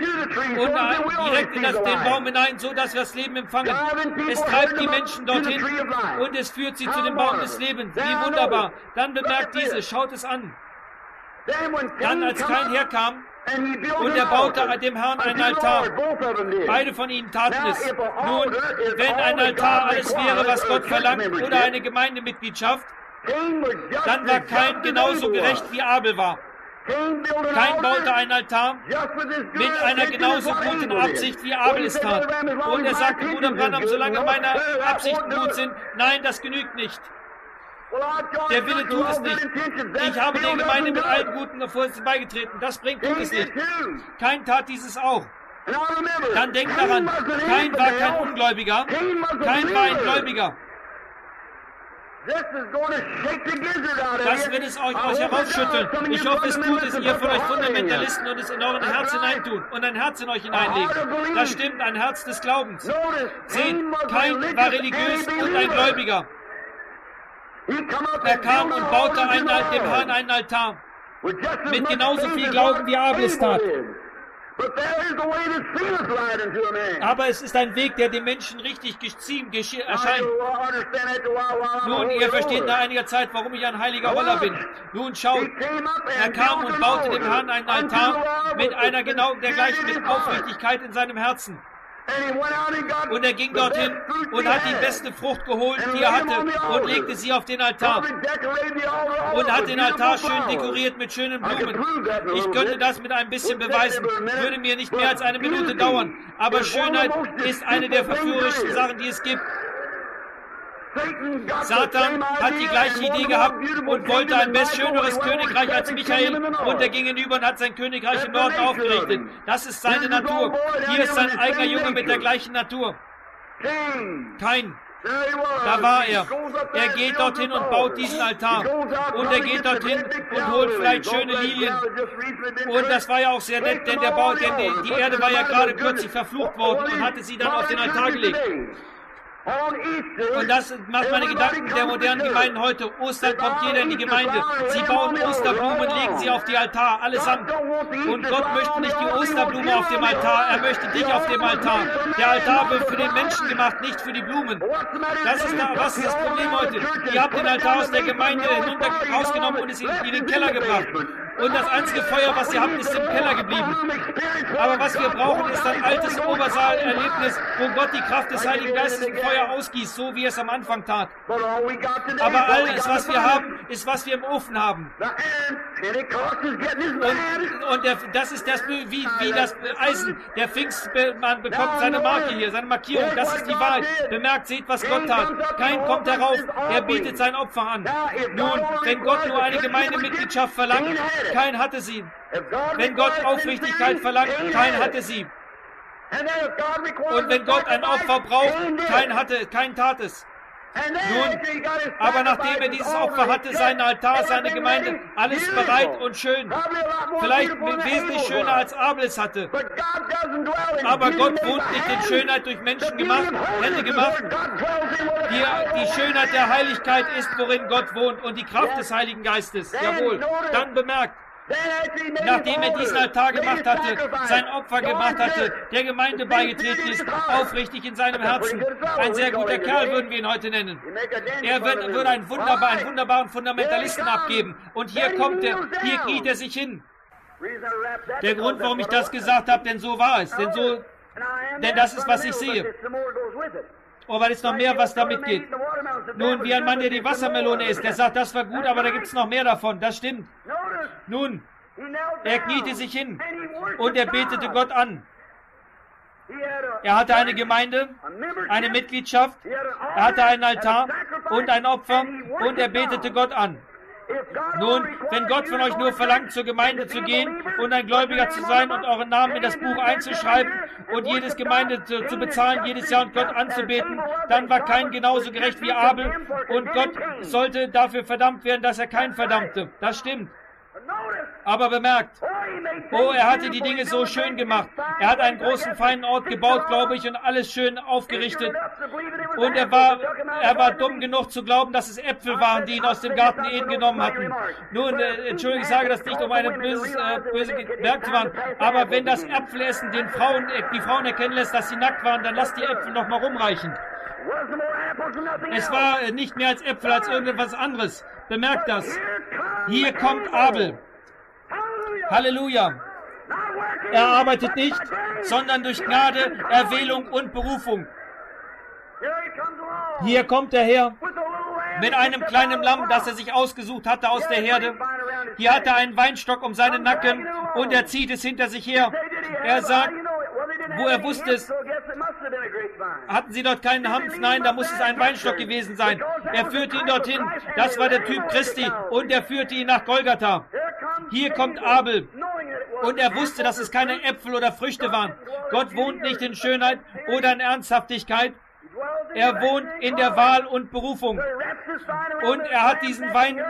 und direkt in den Baum hinein, so dass wir das Leben empfangen. Es treibt die Menschen dorthin und es führt sie zu dem Baum des Lebens. Wie wunderbar. Dann bemerkt schaut es an. Dann, als Kain herkam, und er baute dem Herrn einen Altar. Beide von ihnen taten es. Nun, wenn ein Altar alles wäre, was Gott verlangt, oder eine Gemeindemitgliedschaft, dann war Kain genauso gerecht, wie Abel war. Kain baute einen Altar mit einer genauso guten Absicht, wie Abel es tat. Und er sagte, Bruder Branham, solange meine Absichten gut sind, nein, das genügt nicht. Der Wille tut es nicht. Ich habe der Gemeinde mit allen Guten Vorsätzen beigetreten. Das tut es nicht. Kain tat dieses auch. Dann denkt daran, Kain war kein Ungläubiger. Kain war ein Gläubiger. Das wird es euch herausschütteln. Ich hoffe, es tut es, ihr von euch Fundamentalisten, und es in euren Herz hineintun und ein Herz in euch hineinlegen. Das stimmt, ein Herz des Glaubens. Seht, Kain war religiös und ein Gläubiger. Er kam und baute dem Herrn einen Altar mit genauso viel Glauben, wie Abel es tat. Aber es ist ein Weg, der dem Menschen richtig erscheint. Nun, ihr versteht nach einiger Zeit, warum ich ein heiliger Roller bin. Nun schaut, er kam und baute dem Herrn einen Altar mit einer genau der gleichen Aufrichtigkeit in seinem Herzen. Und er ging dorthin und hat die beste Frucht geholt, die er hatte, und legte sie auf den Altar. Und hat den Altar schön dekoriert mit schönen Blumen. Ich könnte das mit ein bisschen beweisen. Würde mir nicht mehr als eine Minute dauern. Aber Schönheit ist eine der verführerischsten Sachen, die es gibt. Satan hat die gleiche Idee gehabt und wollte ein schöneres Königreich als Michael, und er ging hinüber und hat sein Königreich im Norden aufgerichtet. Das ist seine Natur. Hier ist sein eigener Junge mit der gleichen Natur. Kain. Da war er. Er geht dorthin und baut diesen Altar. Und er geht dorthin und holt vielleicht schöne Lilien. Und das war ja auch sehr nett, denn die Erde war ja gerade kürzlich verflucht worden und hatte sie dann auf den Altar gelegt. Und das macht meine Gedanken der modernen Gemeinden heute. Ostern kommt jeder in die Gemeinde. Sie bauen Osterblumen, legen sie auf die Altar, allesamt. Und Gott möchte nicht die Osterblume auf dem Altar, er möchte dich auf dem Altar. Der Altar wird für den Menschen gemacht, nicht für die Blumen. Was ist das Problem heute? Ihr habt den Altar aus der Gemeinde rausgenommen und es in den Keller gebracht. Und das einzige Feuer, was ihr habt, ist im Keller geblieben. Aber was wir brauchen, ist ein altes Obersaalerlebnis, wo Gott die Kraft des Heiligen Geistes im Feuer ausgießt, so wie er es am Anfang tat. Aber alles, was wir haben, ist, was wir im Ofen haben. Das ist das, wie das Eisen. Der Pfingstmann bekommt seine Marke hier, seine Markierung. Das ist die Wahrheit. Bemerkt, seht, was Gott tat. Kain kommt herauf, er bietet sein Opfer an. Nun, wenn Gott nur eine Gemeindemitgliedschaft verlangt, Kain hatte sie. Wenn Gott Aufrichtigkeit verlangt, Kain hatte sie. Und wenn Gott ein Opfer braucht, Kain tat es. Nun, aber nachdem er dieses Opfer hatte, seinen Altar, seine Gemeinde, alles bereit und schön, vielleicht wesentlich schöner als Abel es hatte. Aber Gott wohnt nicht in Schönheit durch Menschen gemacht, Hände gemacht. Die Schönheit der Heiligkeit ist, worin Gott wohnt, und die Kraft des Heiligen Geistes. Jawohl, dann bemerkt. Nachdem er diesen Altar gemacht hatte, sein Opfer gemacht hatte, der Gemeinde beigetreten ist, aufrichtig in seinem Herzen. Ein sehr guter Kerl würden wir ihn heute nennen. Er würde einen wunderbaren Fundamentalisten abgeben. Und hier kommt er, hier kniet er sich hin. Der Grund, warum ich das gesagt habe, denn so war es. Denn das ist, was ich sehe. Oh, weil es noch mehr, was damit geht. Nun, wie ein Mann, der die Wassermelone isst, der sagt, das war gut, aber da gibt es noch mehr davon. Das stimmt. Nun, er kniete sich hin und er betete Gott an. Er hatte eine Gemeinde, eine Mitgliedschaft, er hatte einen Altar und ein Opfer und er betete Gott an. Nun, wenn Gott von euch nur verlangt, zur Gemeinde zu gehen und ein Gläubiger zu sein und euren Namen in das Buch einzuschreiben und jedes Gemeinde zu bezahlen, jedes Jahr und Gott anzubeten, dann war Kain genauso gerecht wie Abel und Gott sollte dafür verdammt werden, dass er Kain verdammte. Das stimmt. Aber bemerkt, er hatte die Dinge so schön gemacht. Er hat einen großen, feinen Ort gebaut, glaube ich, und alles schön aufgerichtet. Und er war dumm genug zu glauben, dass es Äpfel waren, die ihn aus dem Garten Eden genommen hatten. Nun, Entschuldigung, ich sage das nicht, um eine böse Gedanke zu machen, aber wenn das Äpfelessen die Frauen erkennen lässt, dass sie nackt waren, dann lasst die Äpfel noch mal rumreichen. Es war nicht mehr als Äpfel, als irgendetwas anderes. Bemerkt das. Hier kommt Abel. Halleluja. Er arbeitet nicht, sondern durch Gnade, Erwählung und Berufung. Hier kommt er her mit einem kleinen Lamm, das er sich ausgesucht hatte aus der Herde. Hier hat er einen Weinstock um seinen Nacken und er zieht es hinter sich her. Er sagt, wo er wusste es, hatten sie dort keinen Hanf? Nein, da muss es ein Weinstock gewesen sein. Er führte ihn dorthin. Das war der Typ Christi. Und er führte ihn nach Golgatha. Hier kommt Abel. Und er wusste, dass es keine Äpfel oder Früchte waren. Gott wohnt nicht in Schönheit oder in Ernsthaftigkeit. Er wohnt in der Wahl und Berufung. Und er hat diesen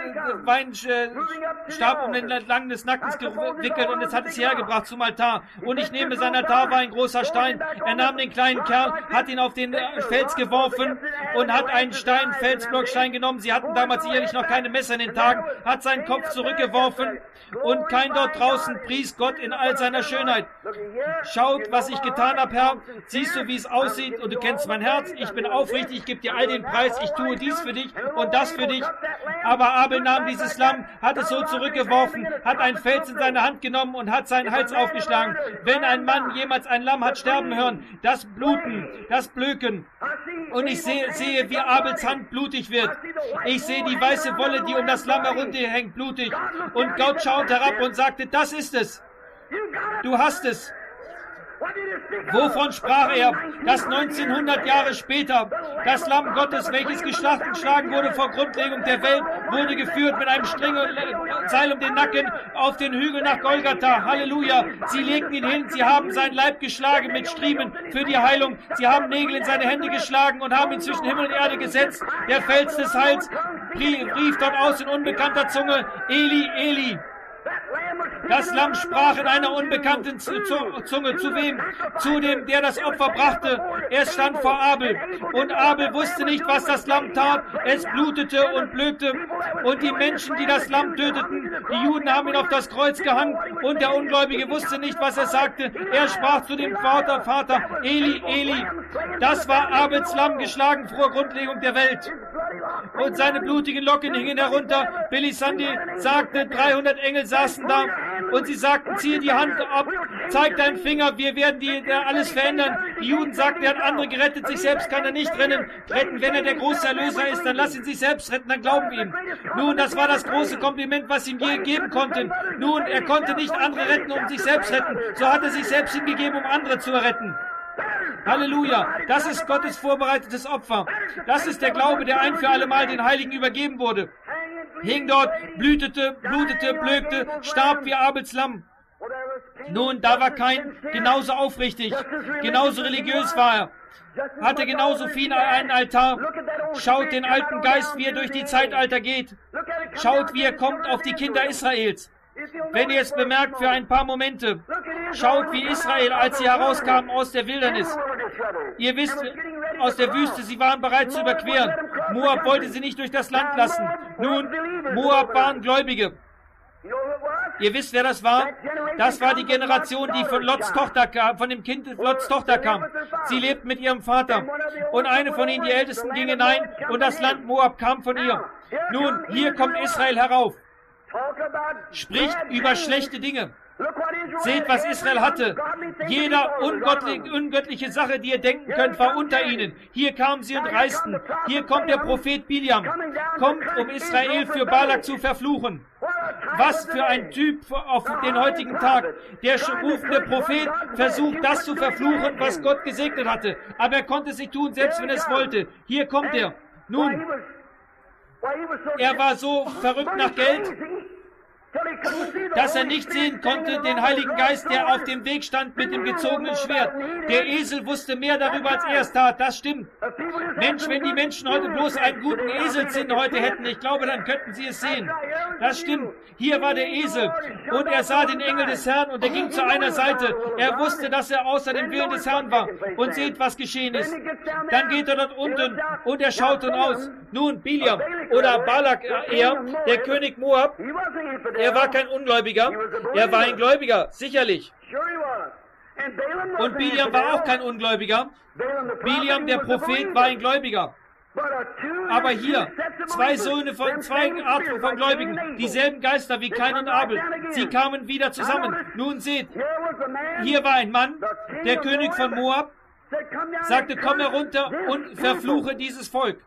Weinstab um den Lang des Nackens gewickelt und es hat es hergebracht zum Altar. Und ich nehme, sein Altar war ein großer Stein. Er nahm den kleinen Kerl, hat ihn auf den Fels geworfen und hat einen Felsblockstein genommen. Sie hatten damals sicherlich noch keine Messer in den Tagen, hat seinen Kopf zurückgeworfen und kein dort draußen pries Gott in all seiner Schönheit. Schaut, was ich getan habe, Herr. Siehst du, wie es aussieht und du kennst mein Herz. Ich bin aufrichtig, ich gebe dir all den Preis. Ich tue dies für dich und das für dich. Aber Abel nahm dieses Lamm, hat es so zurückgeworfen, hat einen Fels in seine Hand genommen und hat seinen Hals aufgeschlagen. Wenn ein Mann jemals ein Lamm hat sterben hören, das Bluten, das Blöken. Und ich sehe, wie Abels Hand blutig wird. Ich sehe die weiße Wolle, die um das Lamm herunterhängt, blutig. Und Gott schaut herab und sagte, das ist es. Du hast es. Wovon sprach er? Dass 1900 Jahre später das Lamm Gottes, welches geschlagen wurde vor Grundlegung der Welt, wurde geführt mit einem Seil um den Nacken auf den Hügel nach Golgatha. Halleluja! Sie legten ihn hin, sie haben seinen Leib geschlagen mit Striemen für die Heilung. Sie haben Nägel in seine Hände geschlagen und haben ihn zwischen Himmel und Erde gesetzt. Der Fels des Heils rief dort aus in unbekannter Zunge, Eli, Eli. Das Lamm sprach in einer unbekannten Zunge. Zu wem? Zu dem, der das Opfer brachte. Es stand vor Abel. Und Abel wusste nicht, was das Lamm tat. Es blutete und blökte. Und die Menschen, die das Lamm töteten, die Juden haben ihn auf das Kreuz gehangen. Und der Ungläubige wusste nicht, was er sagte. Er sprach zu dem Vater, Eli, Eli. Das war Abels Lamm, geschlagen vor Grundlegung der Welt. Und seine blutigen Locken hingen herunter. Billy Sunday sagte, 300 Engel saßen da und sie sagten, ziehe die Hand ab, zeig deinen Finger, wir werden alles verändern. Die Juden sagten, er hat andere gerettet, sich selbst kann er nicht retten. Wenn er der große Erlöser ist, dann lass ihn sich selbst retten, dann glauben wir ihm. Nun, das war das große Kompliment, was ihm je geben konnten. Nun, er konnte nicht andere retten, um sich selbst retten. So hat er sich selbst hingegeben, um andere zu retten. Halleluja, das ist Gottes vorbereitetes Opfer. Das ist der Glaube, der ein für alle Mal den Heiligen übergeben wurde. Hing dort, blutete, blökte, starb wie Abels Lamm. Nun, da war Kain genauso aufrichtig, genauso religiös war er, hatte genauso viel einen Altar. Schaut den alten Geist, wie er durch die Zeitalter geht. Schaut, wie er kommt auf die Kinder Israels. Wenn ihr es bemerkt für ein paar Momente, schaut, wie Israel, als sie herauskamen aus der Wildernis. Ihr wisst, aus der Wüste, sie waren bereit zu überqueren. Moab wollte sie nicht durch das Land lassen. Nun, Moab waren Gläubige. Ihr wisst, wer das war? Das war die Generation, die von Lots Tochter kam, von dem Kind Lots Tochter kam. Sie lebten mit ihrem Vater. Und eine von ihnen, die Ältesten, ging hinein und das Land Moab kam von ihr. Nun, hier kommt Israel herauf. Spricht über schlechte Dinge. Seht, was Israel hatte. Jeder ungöttliche Sache, die ihr denken könnt, war unter ihnen. Hier kamen sie und reisten. Hier kommt der Prophet Biliam. Kommt, um Israel für Balak zu verfluchen. Was für ein Typ auf den heutigen Tag. Der rufende Prophet versucht, das zu verfluchen, was Gott gesegnet hatte. Aber er konnte es nicht tun, selbst wenn er es wollte. Hier kommt er. Nun, er war so verrückt nach Geld, dass er nicht sehen konnte, den Heiligen Geist, der auf dem Weg stand mit dem gezogenen Schwert. Der Esel wusste mehr darüber, als er es tat. Das stimmt. Mensch, wenn die Menschen heute bloß einen guten Eselssinn heute hätten, ich glaube, dann könnten sie es sehen. Das stimmt. Hier war der Esel und er sah den Engel des Herrn und er ging zu einer Seite. Er wusste, dass er außer dem Willen des Herrn war. Und seht, was geschehen ist. Dann geht er dort unten und er schaut aus. Nun, Biliam oder Balak, der König Moab, er war kein Ungläubiger, er war ein Gläubiger, sicherlich. Und Biliam war auch kein Ungläubiger. Biliam, der Prophet, war ein Gläubiger. Aber hier, zwei Arten von Gläubigen, dieselben Geister wie Kain und Abel, sie kamen wieder zusammen. Nun seht, hier war ein Mann, der König von Moab, sagte, komm herunter und verfluche dieses Volk.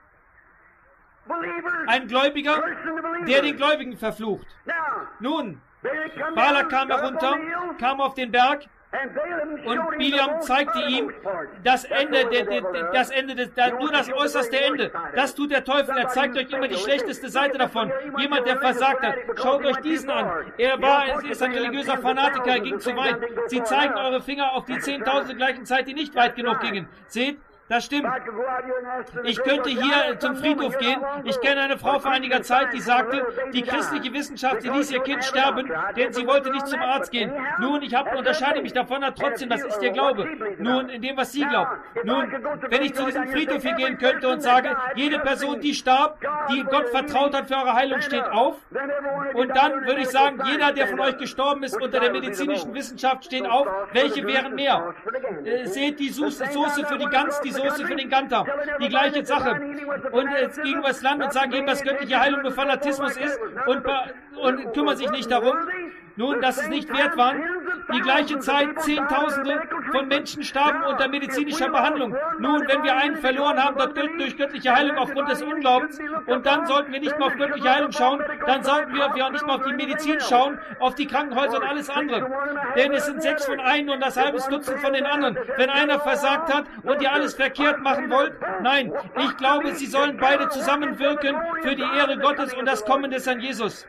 Ein Gläubiger, der den Gläubigen verflucht. Nun, Balak kam herunter, kam auf den Berg und Biliam zeigte ihm das Ende, nur das äußerste Ende. Das tut der Teufel, er zeigt euch immer die schlechteste Seite davon. Jemand, der versagt hat, schaut euch diesen an. Er ist ein religiöser Fanatiker, er ging zu weit. Sie zeigen eure Finger auf die 10.000 gleichen Zeit, die nicht weit genug gingen. Seht, Das stimmt. Ich könnte hier zum Friedhof gehen. Ich kenne eine Frau vor einiger Zeit, die sagte, die christliche Wissenschaft, sie ließ ihr Kind sterben, denn sie wollte nicht zum Arzt gehen. Nun, ich unterscheide mich davon, trotzdem, das ist ihr Glaube. Nun, in dem, was sie glaubt. Nun, wenn ich zu diesem Friedhof hier gehen könnte und sage, jede Person, die starb, die Gott vertraut hat für eure Heilung, steht auf. Und dann würde ich sagen, jeder, der von euch gestorben ist unter der medizinischen Wissenschaft, steht auf. Welche wären mehr? Seht die Soße für die Gans, die Soße für den Ganter. Die gleiche Sache. Und jetzt gegen das Land und sagen, eben, dass göttliche Heilung nur Fanatismus ist und kümmern sich nicht darum. Nun, dass es nicht wert war. Die gleiche Zeit, Zehntausende von Menschen starben unter medizinischer Behandlung. Nun, wenn wir einen verloren haben, durch göttliche Heilung aufgrund des Unglaubens, und dann sollten wir nicht mehr auf göttliche Heilung schauen, dann sollten wir auch nicht mehr auf die Medizin schauen, auf die Krankenhäuser und alles andere. Denn es sind 6 von einem und das halbe Dutzend von den anderen. Wenn einer versagt hat und ihr alles verkehrt machen wollt, nein, ich glaube, sie sollen beide zusammenwirken für die Ehre Gottes und das Kommen des Herrn Jesus.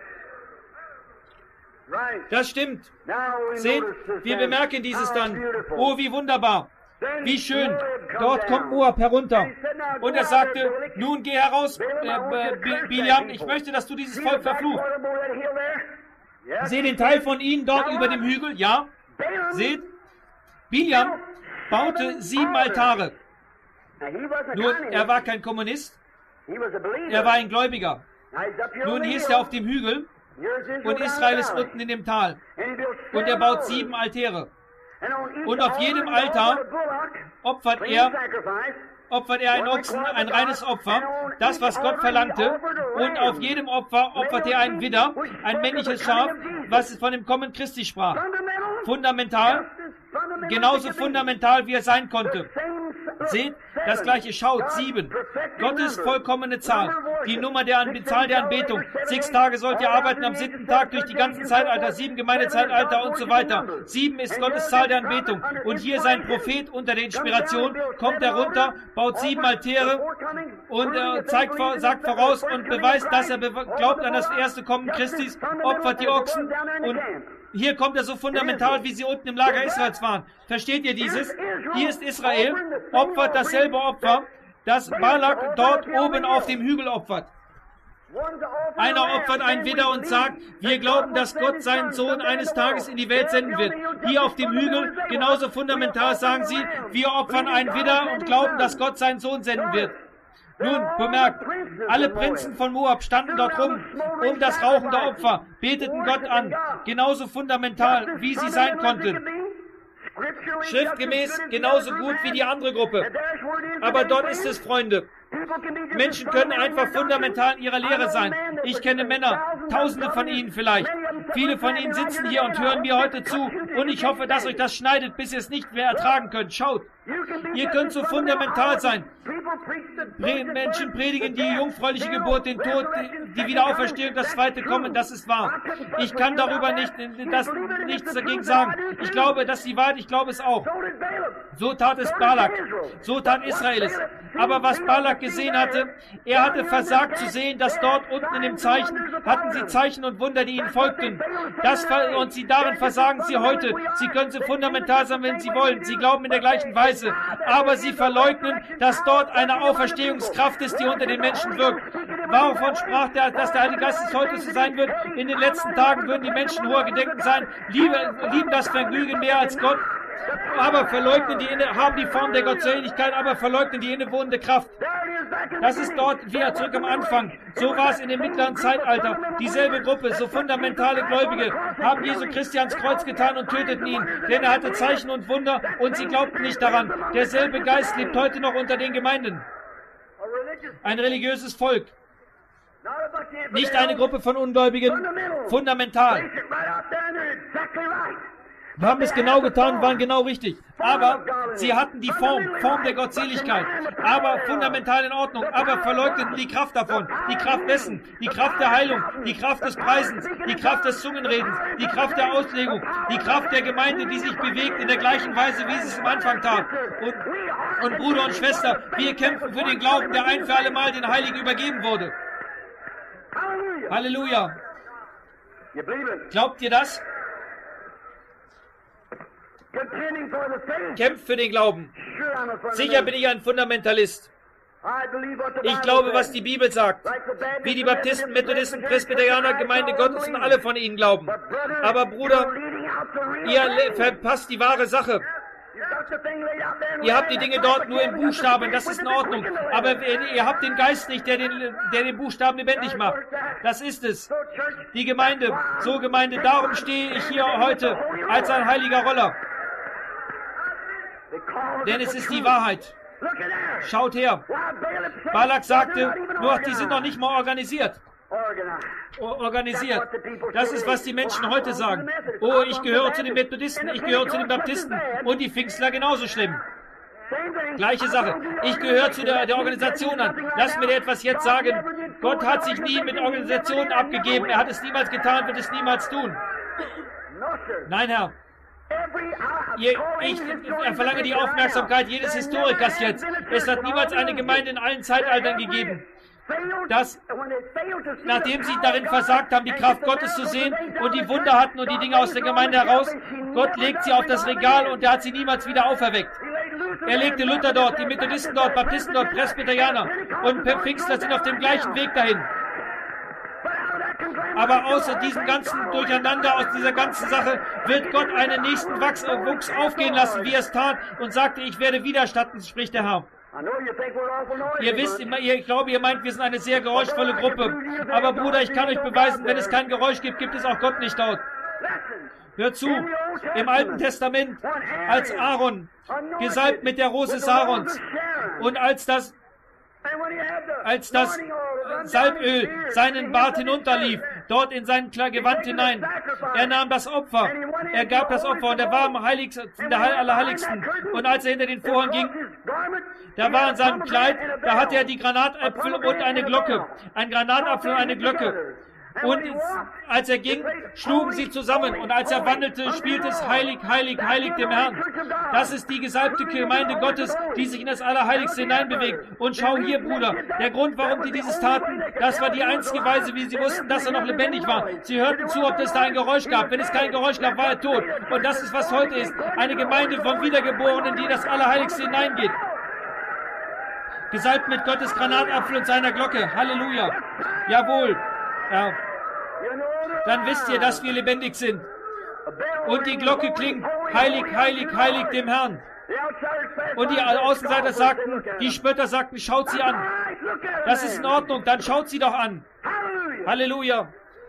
Das stimmt. Seht, wir bemerken dieses dann. Oh, wie wunderbar. Wie schön. Dort kommt Moab herunter. Und er sagte, nun geh heraus, Biliam, ich möchte, dass du dieses Volk verfluchst. Seht den Teil von ihnen dort über dem Hügel. Ja. Seht, Biliam baute 7 Altare. Nur, er war kein Kommunist. Er war ein Gläubiger. Nun, hier ist er auf dem Hügel. Und Israel ist unten in dem Tal. Und er baut 7 Altäre. Und auf jedem Altar opfert er einen Ochsen, ein reines Opfer, das, was Gott verlangte. Und auf jedem Opfer opfert er einen Widder, ein männliches Schaf, was von dem Kommen Christi sprach. Fundamental, genauso fundamental, wie er sein konnte. Seht, das gleiche, schaut, 7. Gottes vollkommene Zahl. Die Nummer Zahl der Anbetung. 6 Tage sollt ihr arbeiten, am 7. Tag durch die ganzen Zeitalter, 7 Gemeindezeitalter und so weiter. 7 ist Gottes Zahl der Anbetung. Und hier sein Prophet unter der Inspiration, kommt er runter, baut 7 Altäre und sagt voraus und beweist, dass er glaubt an das erste Kommen Christi, opfert die Ochsen und hier kommt er so fundamental, wie sie unten im Lager Israels waren. Versteht ihr dieses? Hier ist Israel, opfert dasselbe Opfer, das Balak dort oben auf dem Hügel opfert. Einer opfert einen Widder und sagt, wir glauben, dass Gott seinen Sohn eines Tages in die Welt senden wird. Hier auf dem Hügel, genauso fundamental, sagen sie, wir opfern einen Widder und glauben, dass Gott seinen Sohn senden wird. Nun, bemerkt, alle Prinzen von Moab standen dort rum, um das rauchende Opfer, beteten Gott an, genauso fundamental, wie sie sein konnten. Schriftgemäß genauso gut wie die andere Gruppe. Aber dort ist es, Freunde. Menschen können einfach fundamental in ihrer Lehre sein. Ich kenne Männer, Tausende von ihnen vielleicht. Viele von ihnen sitzen hier und hören mir heute zu. Und ich hoffe, dass euch das schneidet, bis ihr es nicht mehr ertragen könnt. Schaut, ihr könnt so fundamental sein. Menschen predigen die jungfräuliche Geburt, den Tod, die Wiederauferstehung, das zweite Kommen, das ist wahr. Ich kann darüber nichts dagegen sagen. Ich glaube, dass sie wahr, ich glaube es auch. So tat es Balak. So tat Israel es. Aber was Balak gesehen hatte, er hatte versagt zu sehen, dass dort unten in dem Zeichen hatten sie Zeichen und Wunder, die ihnen folgten. Und darin versagen sie heute. Sie können so fundamental sein, wenn sie wollen. Sie glauben in der gleichen Weise. Aber sie verleugnen, dass dort eine Auferstehungskraft ist, die unter den Menschen wirkt. Wovon sprach der, dass der Heilige Geist heute so sein wird? In den letzten Tagen würden die Menschen hoher Gedenken sein, lieben das Vergnügen mehr als Gott, aber verleugnen haben die Form der Gottseligkeit, aber verleugnen die innewohnende Kraft. Das ist dort wieder zurück am Anfang. So war es in dem mittleren Zeitalter. Dieselbe Gruppe, so fundamentale Gläubige, haben Jesu Christi ans Kreuz getan und töteten ihn, denn er hatte Zeichen und Wunder und sie glaubten nicht daran. Derselbe Geist lebt heute noch unter den Gemeinden. Ein religiöses Volk. Nicht eine Gruppe von Ungläubigen, fundamental. Wir haben es genau getan und waren genau richtig. Aber sie hatten die Form der Gottseligkeit. Aber fundamental in Ordnung. Aber verleugneten die Kraft davon. Die Kraft dessen. Die Kraft der Heilung. Die Kraft des Preisens. Die Kraft des Zungenredens. Die Kraft der Auslegung. Die Kraft der Gemeinde, die sich bewegt in der gleichen Weise, wie sie es am Anfang tat. Und Bruder und Schwester, wir kämpfen für den Glauben, der ein für alle Mal den Heiligen übergeben wurde. Halleluja. Glaubt ihr das? kämpft für den Glauben. Sicher bin ich ein Fundamentalist. Ich glaube, was die Bibel sagt, wie die Baptisten, Methodisten, Presbyterianer, Gemeinde Gottes und alle von ihnen glauben. Aber Bruder, ihr verpasst die wahre Sache. Ihr habt die Dinge dort nur in Buchstaben, das ist in Ordnung. Aber ihr habt den Geist nicht, der den Buchstaben lebendig macht. Das ist es. Die Gemeinde, so Gemeinde, darum stehe ich hier heute als ein heiliger Roller. Denn es ist die Wahrheit. Schaut her. Balak sagte, nur die sind noch nicht mal organisiert. Das ist, was die Menschen heute sagen. Oh, ich gehöre zu den Methodisten, ich gehöre zu den Baptisten und die Pfingstler genauso schlimm. Gleiche Sache. Ich gehöre zu der Organisation an. Lass mir dir etwas jetzt sagen. Gott hat sich nie mit Organisationen abgegeben. Er hat es niemals getan, wird es niemals tun. Nein, Herr. Ich verlange die Aufmerksamkeit jedes Historikers jetzt. Es hat niemals eine Gemeinde in allen Zeitaltern gegeben, dass, nachdem sie darin versagt haben, die Kraft Gottes zu sehen und die Wunder hatten und die Dinge aus der Gemeinde heraus, Gott legt sie auf das Regal und er hat sie niemals wieder auferweckt. Er legte Luther dort, die Methodisten dort, Baptisten dort, Presbyterianer und Pfingstler sind auf dem gleichen Weg dahin. Aber außer diesem ganzen Durcheinander, aus dieser ganzen Sache, wird Gott einen nächsten Wuchs aufgehen lassen, wie er es tat, und sagte, ich werde widerstatten, spricht der Herr. Ihr wisst, ich glaube, ihr meint, wir sind eine sehr geräuschvolle Gruppe. Aber Bruder, ich kann euch beweisen, wenn es kein Geräusch gibt, gibt es auch Gott nicht dort. Hört zu, im Alten Testament, als Aaron, gesalbt mit der Rose Saarons, und als das Salböl seinen Bart hinunterlief, dort in sein Gewand hinein. Er nahm das Opfer, er gab das Opfer und er war am Heiligsten, der Allerheiligsten. Und als er hinter den Vorhang ging, da war in seinem Kleid, da hatte er die Granatäpfel und eine Glocke. Ein Granatapfel und eine Glocke. Und als er ging, schlugen sie zusammen. Und als er wandelte, spielte es heilig, heilig, heilig dem Herrn. Das ist die gesalbte Gemeinde Gottes, die sich in das Allerheiligste hineinbewegt. Und schau hier, Bruder, der Grund, warum die dieses taten, das war die einzige Weise, wie sie wussten, dass er noch lebendig war. Sie hörten zu, ob es da ein Geräusch gab. Wenn es kein Geräusch gab, war er tot. Und das ist, was heute ist. Eine Gemeinde von Wiedergeborenen, die in das Allerheiligste hineingeht. Gesalbt mit Gottes Granatapfel und seiner Glocke. Halleluja. Jawohl. Ja. Dann wisst ihr, dass wir lebendig sind. Und die Glocke klingt, heilig, heilig, heilig dem Herrn. Und die Außenseiter sagten, die Spötter sagten, schaut sie an. Das ist in Ordnung, dann schaut sie doch an. Halleluja.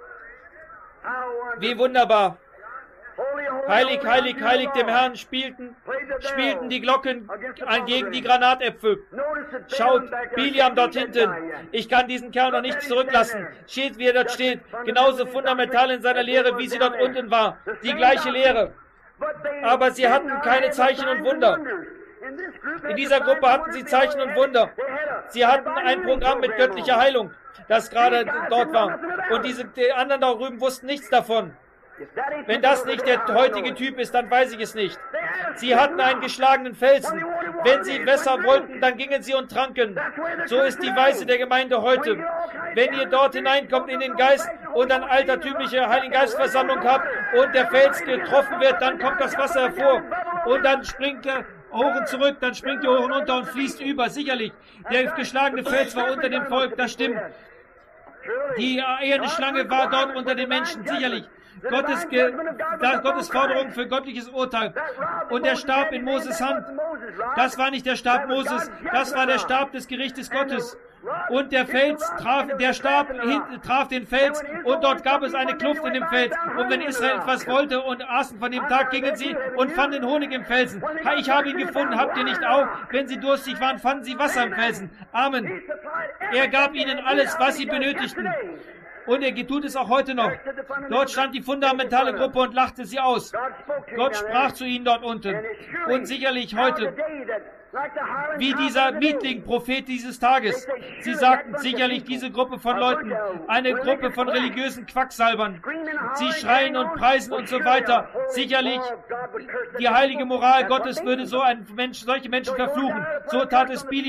Wie wunderbar. Heilig, heilig, heilig dem Herrn spielten die Glocken gegen die Granatäpfel. Schaut, Biliam dort hinten. Ich kann diesen Kerl noch nicht zurücklassen. Steht, wie er dort steht. Genauso fundamental in seiner Lehre, wie sie dort unten war. Die gleiche Lehre. Aber sie hatten keine Zeichen und Wunder. In dieser Gruppe hatten sie Zeichen und Wunder. Sie hatten ein Programm mit göttlicher Heilung, das gerade dort war. Und die anderen da drüben wussten nichts davon. Wenn das nicht der heutige Typ ist, dann weiß ich es nicht. Sie hatten einen geschlagenen Felsen. Wenn sie Wasser wollten, dann gingen sie und tranken. So ist die Weise der Gemeinde heute. Wenn ihr dort hineinkommt in den Geist und eine altertümliche Heiligen Geistversammlung habt und der Fels getroffen wird, dann kommt das Wasser hervor. Und dann springt der Ohren zurück, dann springt die Ohren runter und fließt über. Sicherlich, der geschlagene Fels war unter dem Volk, das stimmt. Die eherne Schlange war dort unter den Menschen, sicherlich. Gottes Forderung für göttliches Urteil. Und der Stab in Moses Hand, das war nicht der Stab Moses, das war der Stab des Gerichtes Gottes. Und der Stab traf den Fels und dort gab es eine Kluft in dem Fels. Und wenn Israel etwas wollte und aßen von dem Tag, gingen sie und fanden Honig im Felsen. Ich habe ihn gefunden, habt ihr nicht auch? Wenn sie durstig waren, fanden sie Wasser im Felsen. Amen. Er gab ihnen alles, was sie benötigten. Und er tut es auch heute noch. Dort stand die fundamentale Gruppe und lachte sie aus. Gott sprach zu ihnen dort unten. Und sicherlich heute, wie dieser Mietling-Prophet dieses Tages. Sie sagten sicherlich diese Gruppe von Leuten, eine Gruppe von religiösen Quacksalbern. Sie schreien und preisen und so weiter. Sicherlich, die heilige Moral Gottes würde solche Menschen verfluchen. So tat es Biliam.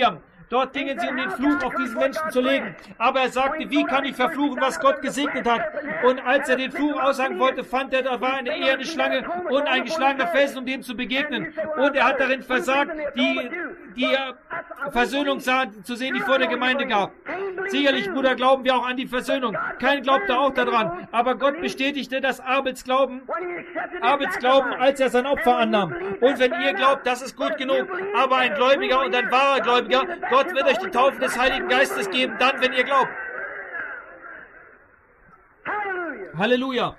Dort gingen sie, um den Fluch auf diesen Menschen zu legen. Aber er sagte, wie kann ich verfluchen, was Gott gesegnet hat? Und als er den Fluch aussagen wollte, fand er, da war eine eherne Schlange und ein geschlagener Felsen, um dem zu begegnen. Und er hat darin versagt, die Versöhnung zu sehen, die vor der Gemeinde gab. Sicherlich, Bruder, glauben wir auch an die Versöhnung. Kein glaubte auch daran. Aber Gott bestätigte das Abels Glauben, als er sein Opfer annahm. Und wenn ihr glaubt, das ist gut genug. Aber ein Gläubiger und ein wahrer Gläubiger, Gott wird euch die Taufe des Heiligen Geistes geben, dann, wenn ihr glaubt. Halleluja.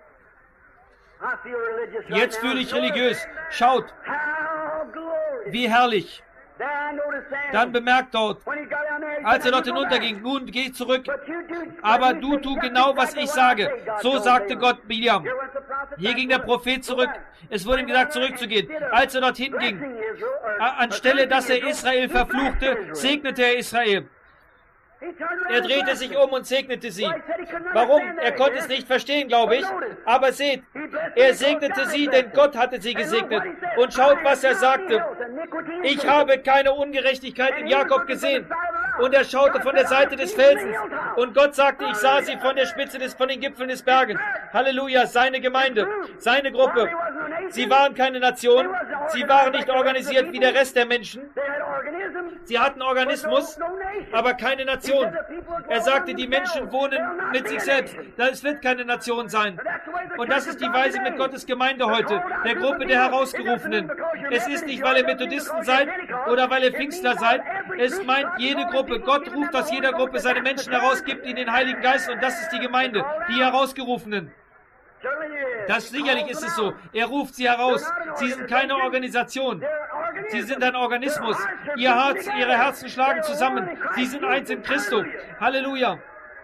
Jetzt fühle ich religiös. Schaut, wie herrlich. Dann bemerkt dort, als er dort hinunterging, nun geh zurück, aber du tu genau, was ich sage. So sagte Gott Biliam. Hier ging der Prophet zurück. Es wurde ihm gesagt, zurückzugehen. Als er dorthin ging, anstelle, dass er Israel verfluchte, segnete er Israel. Er drehte sich um und segnete sie. Warum? Er konnte es nicht verstehen, glaube ich. Aber seht, er segnete sie, denn Gott hatte sie gesegnet. Und schaut, was er sagte. Ich habe keine Ungerechtigkeit in Jakob gesehen. Und er schaute von der Seite des Felsens. Und Gott sagte, ich sah sie von der Spitze von den Gipfeln des Berges. Halleluja, seine Gemeinde, seine Gruppe. Sie waren keine Nation. Sie waren nicht organisiert wie der Rest der Menschen. Sie hatten Organismus, aber keine Nation. Er sagte, die Menschen wohnen mit sich selbst. Es wird keine Nation sein. Und das ist die Weise mit Gottes Gemeinde heute, der Gruppe der Herausgerufenen. Es ist nicht, weil ihr Methodisten seid oder weil ihr Pfingstler seid. Es meint jede Gruppe. Gott ruft aus jeder Gruppe seine Menschen heraus, gibt ihnen den Heiligen Geist und das ist die Gemeinde, die Herausgerufenen. Das sicherlich ist es so. Er ruft sie heraus. Sie sind keine Organisation. Sie sind ein Organismus. Ihre Herzen schlagen zusammen. Sie sind eins in Christus. Halleluja.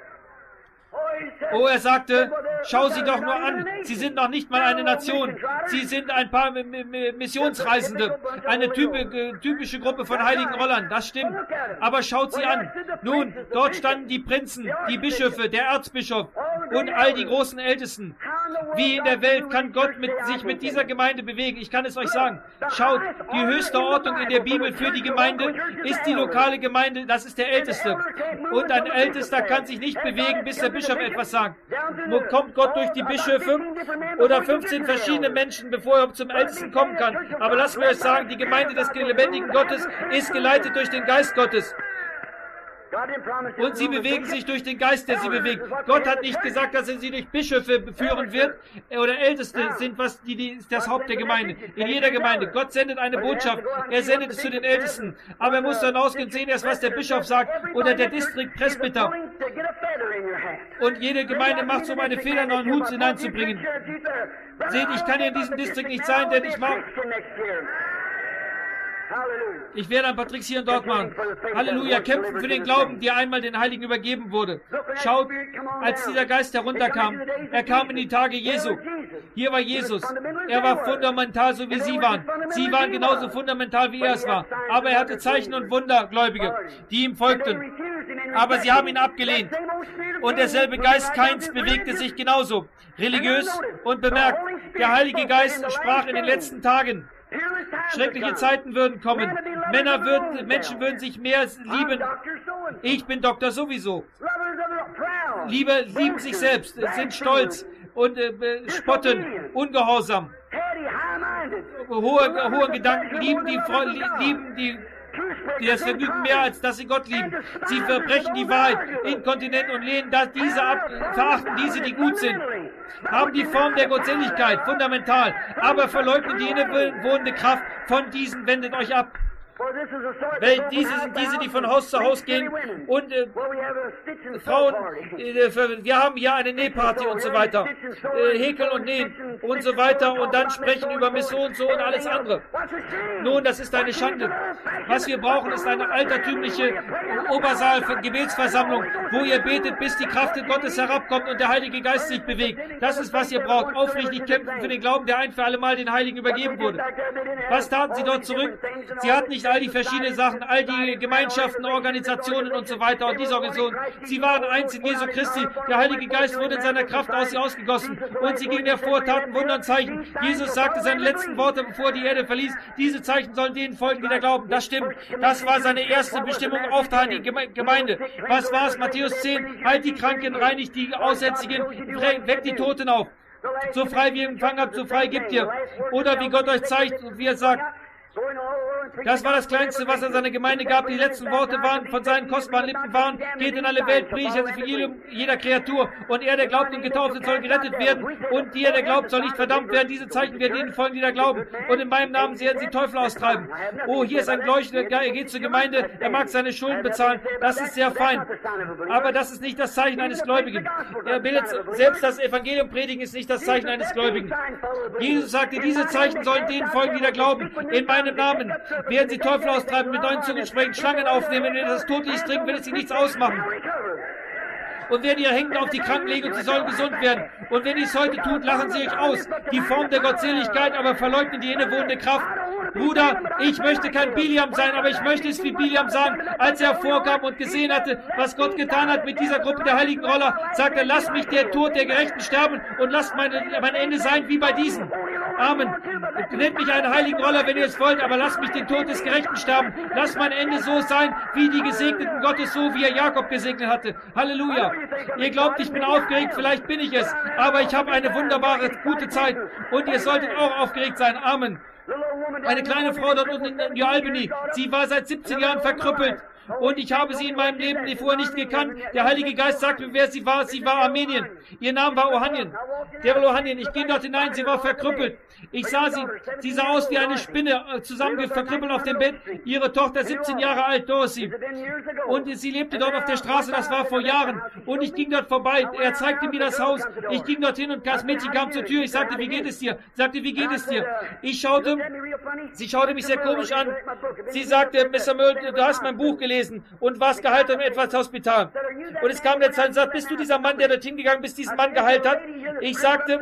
Oh, er sagte, schau sie doch nur an. Sie sind noch nicht mal eine Nation. Sie sind ein paar Missionsreisende. Eine typische Gruppe von heiligen Rollern. Das stimmt. Aber schaut sie an. Nun, dort standen die Prinzen, die Bischöfe, der Erzbischof und all die großen Ältesten. Wie in der Welt kann Gott sich mit dieser Gemeinde bewegen? Ich kann es euch sagen. Schaut, die höchste Ordnung in der Bibel für die Gemeinde ist die lokale Gemeinde. Das ist der Älteste. Und ein Ältester kann sich nicht bewegen, bis der Bischof etwas sagt. Wo kommt Gott durch die Bischöfe oder 15 verschiedene Menschen, bevor er zum Ältesten kommen kann? Aber lasst mir euch sagen, die Gemeinde des lebendigen Gottes ist geleitet durch den Geist Gottes. Und sie bewegen sich durch den Geist, der sie bewegt. Gott hat nicht gesagt, dass er sie durch Bischöfe führen wird oder Älteste sind, das Haupt der Gemeinde. In jeder Gemeinde. Gott sendet eine Botschaft. Er sendet es zu den Ältesten. Aber er muss dann ausgehen und sehen erst, was der Bischof sagt oder der Distrikt Presbyter. Und jede Gemeinde macht so, um eine Feder in einen Hut hineinzubringen. Seht, ich kann hier in diesem Distrikt nicht sein, denn ich werde ein paar Tricks hier und dort machen. Halleluja, kämpfen für den Glauben, der einmal den Heiligen übergeben wurde. Schaut, als dieser Geist herunterkam, er kam in die Tage Jesu. Hier war Jesus. Er war fundamental, so wie sie waren. Sie waren genauso fundamental, wie er es war. Aber er hatte Zeichen und Wunder, Gläubige, die ihm folgten. Aber sie haben ihn abgelehnt. Und derselbe Geist Kains bewegte sich genauso. Religiös und bemerkt, der Heilige Geist sprach in den letzten Tagen. Schreckliche Zeiten würden kommen. Menschen würden sich mehr lieben. Ich bin Doktor sowieso. Lieben sich selbst, sind stolz und spotten, ungehorsam. Hohe Gedanken, lieben das Vergnügen mehr, als dass sie Gott lieben. Sie verbrechen die Wahrheit, inkontinent und lehnen diese ab, verachten diese, die gut sind. Haben die Form der Gottseligkeit, fundamental, aber verleugnen die innewohnende Kraft. Von diesen wendet euch ab. Weil diese sind diese, die von Haus zu Haus gehen und Frauen, wir haben ja eine Nähparty und so weiter, häkeln und nähen und so weiter und dann sprechen über Mission und so und alles andere. Nun, das ist eine Schande. Was wir brauchen, ist eine altertümliche Obersaal-Gebetsversammlung, wo ihr betet, bis die Kraft Gottes herabkommt und der Heilige Geist sich bewegt. Das ist, was ihr braucht. Aufrichtig kämpfen für den Glauben, der ein für alle Mal den Heiligen übergeben wurde. Was taten sie dort zurück? Sie hatten nicht all die verschiedenen Sachen, all die Gemeinschaften, Organisationen und so weiter und diese Organisationen, sie waren eins in Jesu Christi. Der Heilige Geist wurde in seiner Kraft aus sie ausgegossen und sie gingen hervor, taten Wunder und Zeichen. Jesus sagte seine letzten Worte, bevor er die Erde verließ, diese Zeichen sollen denen folgen, die da glauben. Das stimmt. Das war seine erste Bestimmung, Auftrag an die Gemeinde. Was war es? Matthäus 10, heilt die Kranken, reinigt die Aussätzigen, weckt die Toten auf. So frei wie ihr empfangen habt, so frei gibt ihr. Oder wie Gott euch zeigt und wie er sagt. Das war das Kleinste, was er seiner Gemeinde gab. Die letzten Worte waren von seinen kostbaren Lippen waren, geht in alle Welt, predigt das Evangelium jeder Kreatur. Und er, der glaubt und getauft ist, soll gerettet werden. Und der, der glaubt, soll nicht verdammt werden. Diese Zeichen werden denen folgen, die da glauben. Und in meinem Namen werden sie Teufel austreiben. Oh, hier ist ein Leuchtender, er geht zur Gemeinde, er mag seine Schulden bezahlen. Das ist sehr fein. Aber das ist nicht das Zeichen eines Gläubigen. Er will selbst das Evangelium predigen, ist nicht das Zeichen eines Gläubigen. Jesus sagte, diese Zeichen sollen denen folgen, die da glauben. In meinem Namen werden sie Teufel austreiben, mit neuen Zungen sprechen, Schlangen aufnehmen, wenn ihr das Todlicht trinkt, wird es sie nichts ausmachen. Und werden ihre Hände auf die Kranken legen und sie sollen gesund werden. Und wenn ihr es heute tut, lachen sie euch aus. Die Form der Gottseligkeit, aber verleugnen die innewohnende Kraft. Bruder, ich möchte kein Biliam sein, aber ich möchte es wie Biliam sagen. Als er vorkam und gesehen hatte, was Gott getan hat mit dieser Gruppe der heiligen Roller, sagte er, lass mich der Tod der Gerechten sterben und lasst mein Ende sein wie bei diesen. Amen. Nennt mich einen heiligen Roller, wenn ihr es wollt, aber lasst mich den Tod des Gerechten sterben. Lasst mein Ende so sein, wie die Gesegneten Gottes, so wie er Jakob gesegnet hatte. Halleluja. Ihr glaubt, ich bin aufgeregt, vielleicht bin ich es, aber ich habe eine wunderbare, gute Zeit und ihr solltet auch aufgeregt sein. Amen. Eine kleine Frau dort unten in New Albany, sie war seit 17 Jahren verkrüppelt. Und ich habe sie in meinem Leben vorher nicht gekannt. Der Heilige Geist sagte mir, wer sie war. Sie war Armenien. Ihr Name war Ohanien. Derel Ohanien. Ich ging dort hinein. Sie war verkrüppelt. Ich sah sie. Sie sah aus wie eine Spinne, verkrüppelt auf dem Bett. Ihre Tochter, 17 Jahre alt, Dorothy. Und sie lebte dort auf der Straße. Das war vor Jahren. Und ich ging dort vorbei. Er zeigte mir das Haus. Ich ging dorthin und das Mädchen kam zur Tür. Ich sagte, wie geht es dir? Sie sagte, wie geht es dir? Sie schaute mich sehr komisch an. Sie sagte, Mr. Müll, du hast mein Buch gelesen und warst geheilt im Edwards Hospital. Und es kam der Zeit und sagte, bist du dieser Mann, der dorthin gegangen ist, diesen Mann geheilt hat? Ich sagte,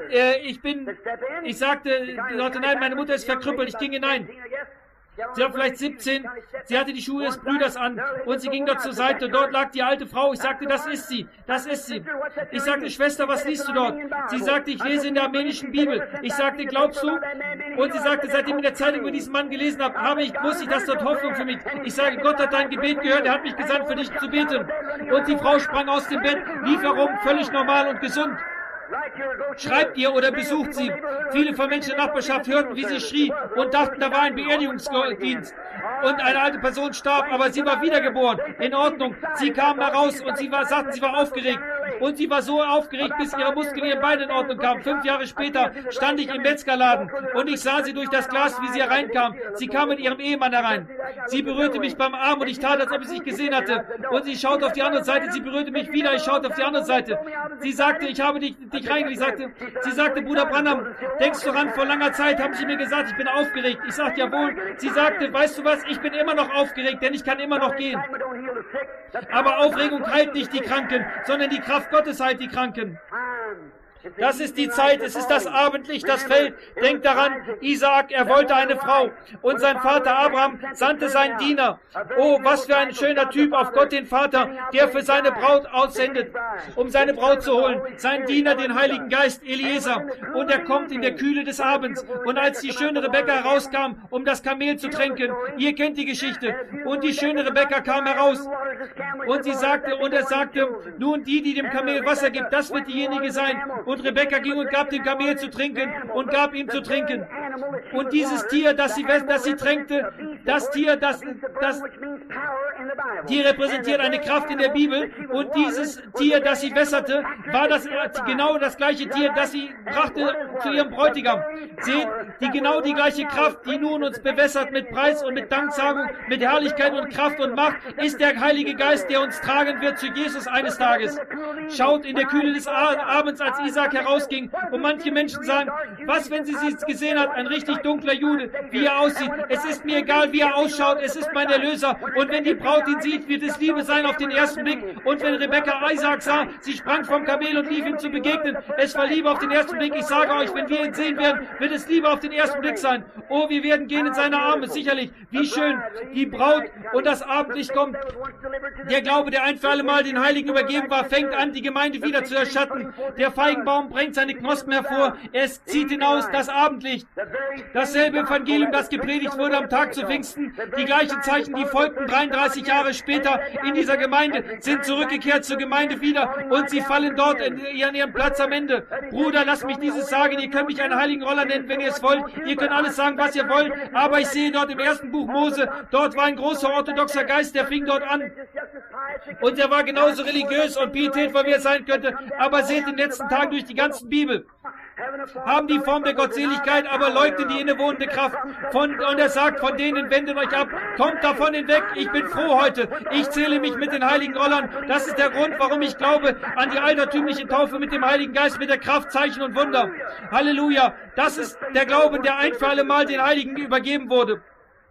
nein, meine Mutter ist verkrüppelt. Ich ging hinein. Sie war vielleicht 17, sie hatte die Schuhe des Brüders an und sie ging dort zur Seite. Dort lag die alte Frau. Ich sagte, das ist sie, das ist sie. Ich sagte, Schwester, was liest du dort? Sie sagte, ich lese in der armenischen Bibel. Ich sagte, glaubst du? Und sie sagte, seitdem ich in der Zeitung über diesen Mann gelesen habe, wusste ich, das dort Hoffnung für mich. Ich sage, Gott hat dein Gebet gehört, er hat mich gesandt, für dich zu beten. Und die Frau sprang aus dem Bett, lief herum, völlig normal und gesund. Schreibt ihr oder besucht sie. Viele von Menschen in der Nachbarschaft hörten, wie sie schrie und dachten, da war ein Beerdigungsdienst. Und eine alte Person starb, aber sie war wiedergeboren. In Ordnung. Sie kam heraus und sagten, sie war aufgeregt. Und sie war so aufgeregt, bis ihre Muskeln in ihren Beinen in Ordnung kamen. 5 Jahre später stand ich im Metzgerladen und ich sah sie durch das Glas, wie sie hereinkam. Sie kam mit ihrem Ehemann herein. Sie berührte mich beim Arm und ich tat, als ob ich sie nicht gesehen hatte. Und sie schaute auf die andere Seite, sie berührte mich wieder, ich schaute auf die andere Seite. Sie sagte, ich habe dich reingelegt. Sie sagte, Bruder Branham, denkst du ran, vor langer Zeit haben sie mir gesagt, ich bin aufgeregt. Ich sagte, jawohl. Sie sagte, weißt du was, ich bin immer noch aufgeregt, denn ich kann immer noch gehen. Aber Aufregung heilt nicht die Kranken, sondern die Kraft Gottes heilt die Kranken. Das ist die Zeit, es ist das Abendlicht, das fällt. Denkt daran, Isaak, er wollte eine Frau. Und sein Vater Abraham sandte seinen Diener. Oh, was für ein schöner Typ auf Gott, den Vater, der für seine Braut aussendet, um seine Braut zu holen. Sein Diener, den Heiligen Geist, Eliezer. Und er kommt in der Kühle des Abends. Und als die schöne Rebekka herauskam, um das Kamel zu tränken, ihr kennt die Geschichte. Und die schöne Rebekka kam heraus. Und er sagte, nun die dem Kamel Wasser gibt, das wird diejenige sein. Und Rebekka ging und gab dem Kamel zu trinken und gab ihm zu trinken. Und dieses Tier, das sie tränkte, das Tier repräsentiert eine Kraft in der Bibel. Und dieses Tier, das sie wässerte, war genau das gleiche Tier, das sie brachte zu ihrem Bräutigam. Seht, genau die gleiche Kraft, die nun uns bewässert mit Preis und mit Danksagung, mit Herrlichkeit und Kraft und Macht, ist der Heilige Geist, der uns tragen wird zu Jesus eines Tages. Schaut in der Kühle des Abends, als Isaak herausging, und manche Menschen sagen, was, wenn sie gesehen hat, ein richtig dunkler Jude, wie er aussieht. Es ist mir egal, wie er ausschaut, es ist mein Erlöser. Und wenn die Braut ihn sieht, wird es Liebe sein auf den ersten Blick. Und wenn Rebekka Isaak sah, sie sprang vom Kamel und lief ihm zu begegnen. Es war Liebe auf den ersten Blick. Ich sage euch, wenn wir ihn sehen werden, wird es Liebe auf den den ersten Blick sein. Oh, wir werden gehen in seine Arme, sicherlich. Wie schön, die Braut und das Abendlicht kommt. Der Glaube, der ein für alle Mal den Heiligen übergeben war, fängt an, die Gemeinde wieder zu erschatten. Der Feigenbaum bringt seine Knospen hervor. Es zieht hinaus das Abendlicht. Dasselbe Evangelium, das gepredigt wurde am Tag zu Pfingsten, die gleichen Zeichen, die folgten 33 Jahre später in dieser Gemeinde, sind zurückgekehrt zur Gemeinde wieder und sie fallen dort an ihren Platz am Ende. Bruder, lasst mich dieses sagen, ihr könnt mich einen heiligen Roller nennen, wenn ihr es wollt. Ihr könnt alles sagen, was ihr wollt, aber ich sehe dort im ersten Buch Mose, dort war ein großer orthodoxer Geist, der fing dort an. Und er war genauso religiös und pietätvoll, wie er sein könnte, aber seht in den letzten Tagen durch die ganze Bibel, haben die Form der Gottseligkeit, aber leugnen die innewohnende Kraft. Und er sagt, von denen wendet euch ab, kommt davon hinweg, ich bin froh heute, ich zähle mich mit den heiligen Rollern. Das ist der Grund, warum ich glaube an die altertümliche Taufe mit dem Heiligen Geist, mit der Kraft, Zeichen und Wunder. Halleluja, das ist der Glaube, der ein für alle Mal den Heiligen übergeben wurde.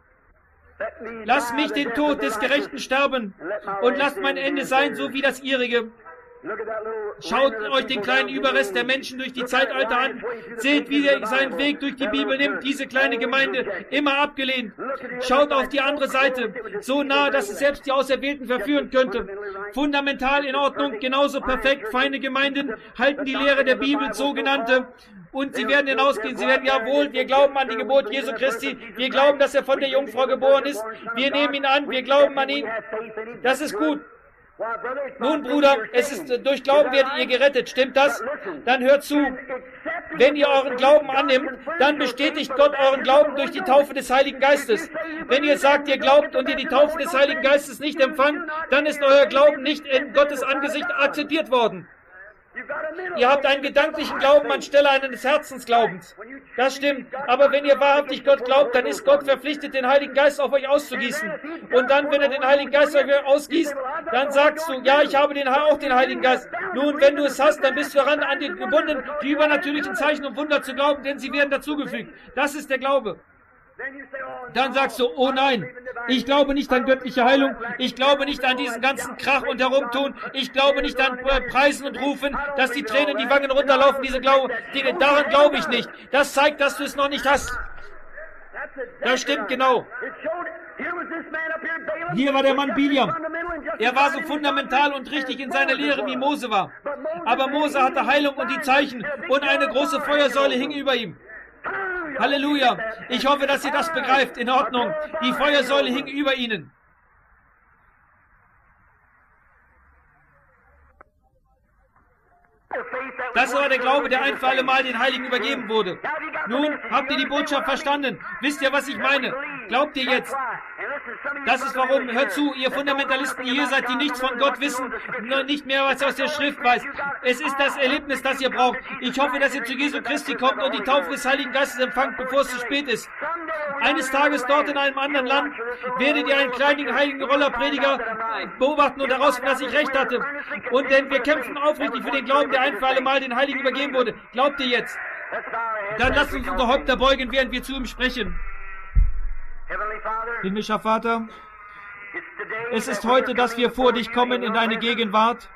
Lasst mich den Tod des Gerechten sterben und lasst mein Ende sein, so wie das ihrige. Schaut euch den kleinen Überrest der Menschen durch die Zeitalter an. Seht, wie er seinen Weg durch die Bibel nimmt, diese kleine Gemeinde, immer abgelehnt. Schaut auf die andere Seite, so nah, dass es selbst die Auserwählten verführen könnte. Fundamental in Ordnung, genauso perfekt, feine Gemeinden halten die Lehre der Bibel, sogenannte. Und sie werden hinausgehen, sie werden, jawohl, wir glauben an die Geburt Jesu Christi, wir glauben, dass er von der Jungfrau geboren ist, wir nehmen ihn an, wir glauben an ihn. Das ist gut. Nun, Bruder, es ist durch Glauben werdet ihr gerettet, stimmt das? Dann hört zu. Wenn ihr euren Glauben annimmt, dann bestätigt Gott euren Glauben durch die Taufe des Heiligen Geistes. Wenn ihr sagt, ihr glaubt und ihr die Taufe des Heiligen Geistes nicht empfangt, dann ist euer Glauben nicht in Gottes Angesicht akzeptiert worden. Ihr habt einen gedanklichen Glauben anstelle eines Herzensglaubens. Das stimmt. Aber wenn ihr wahrhaftig Gott glaubt, dann ist Gott verpflichtet, den Heiligen Geist auf euch auszugießen. Und dann, wenn er den Heiligen Geist auf euch ausgießt, dann sagst du, ja, ich habe auch den Heiligen Geist. Nun, wenn du es hast, dann bist du daran an den gebunden, die übernatürlichen Zeichen und Wunder zu glauben, denn sie werden dazugefügt. Das ist der Glaube. Dann sagst du, oh nein, ich glaube nicht an göttliche Heilung, ich glaube nicht an diesen ganzen Krach und Herumtun, ich glaube nicht an Preisen und Rufen, dass die Tränen die Wangen runterlaufen, diese Dinge, daran glaube ich nicht. Das zeigt, dass du es noch nicht hast. Das stimmt genau. Hier war der Mann Biliam. Er war so fundamental und richtig in seiner Lehre, wie Mose war. Aber Mose hatte Heilung und die Zeichen und eine große Feuersäule hing über ihm. Halleluja. Ich hoffe, dass ihr das begreift. In Ordnung. Die Feuersäule hing über ihnen. Das war der Glaube, der ein für alle Mal den Heiligen übergeben wurde. Nun habt ihr die Botschaft verstanden. Wisst ihr, was ich meine? Glaubt ihr jetzt? Das ist warum, hört zu, ihr Fundamentalisten, die hier seid, die nichts von Gott wissen, nicht mehr was aus der Schrift weiß. Es ist das Erlebnis, das ihr braucht. Ich hoffe, dass ihr zu Jesu Christi kommt und die Taufe des Heiligen Geistes empfangt, bevor es zu spät ist. Eines Tages dort in einem anderen Land werdet ihr einen kleinen heiligen Rollerprediger beobachten und herausfinden, dass ich recht hatte. Und denn wir kämpfen aufrichtig für den Glauben, der ein für alle Mal den Heiligen übergeben wurde. Glaubt ihr jetzt? Dann lasst uns unsere Häupter beugen, während wir zu ihm sprechen. Himmlischer Vater, es ist heute, dass wir vor dich kommen in deine Gegenwart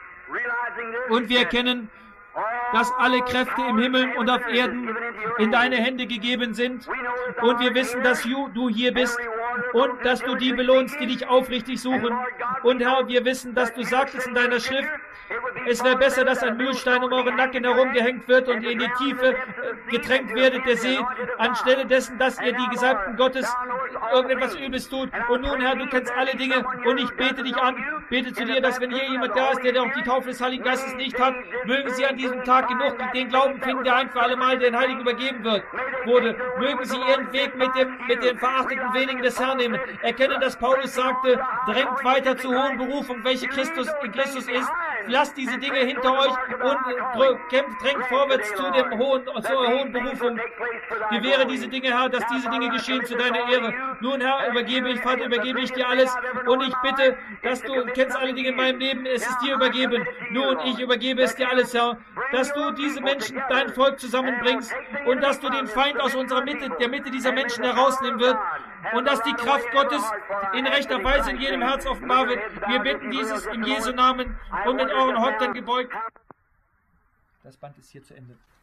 und wir erkennen, dass alle Kräfte im Himmel und auf Erden in deine Hände gegeben sind. Und wir wissen, dass du hier bist und dass du die belohnst, die dich aufrichtig suchen. Und Herr, wir wissen, dass du sagtest in deiner Schrift, es wäre besser, dass ein Mühlstein um euren Nacken herumgehängt wird und ihr in die Tiefe getränkt werdet, der See, anstelle dessen, dass ihr die Gesalbten Gottes irgendetwas Übles tut. Und nun, Herr, du kennst alle Dinge und ich bete dich an, bete zu dir, dass wenn hier jemand da ist, der auch die Taufe des Heiligen Geistes nicht hat, mögen sie an diesem Tag genug den Glauben finden, der ein für alle Mal den Heiligen übergeben wurde. Mögen sie ihren Weg mit den verachteten wenigen des Herrn nehmen. Erkennen, dass Paulus sagte, drängt weiter zur hohen Berufung, welche in Christus ist. Lasst diese Dinge hinter euch und drängt vorwärts zur hohen Berufung. Gewähre diese Dinge, Herr, dass diese Dinge geschehen zu deiner Ehre. Nun, Herr, Vater, übergebe ich dir alles und ich bitte, dass du kennst alle Dinge in meinem Leben, es ist dir übergeben. Nun, ich übergebe es dir alles, Herr, dass du diese Menschen, dein Volk zusammenbringst und dass du den Feind aus unserer Mitte, der Mitte dieser Menschen herausnehmen wirst und dass die Kraft Gottes in rechter Weise in jedem Herz offenbar wird. Wir bitten dieses in Jesu Namen und mit euren Häuptern gebeugt. Das Band ist hier zu Ende.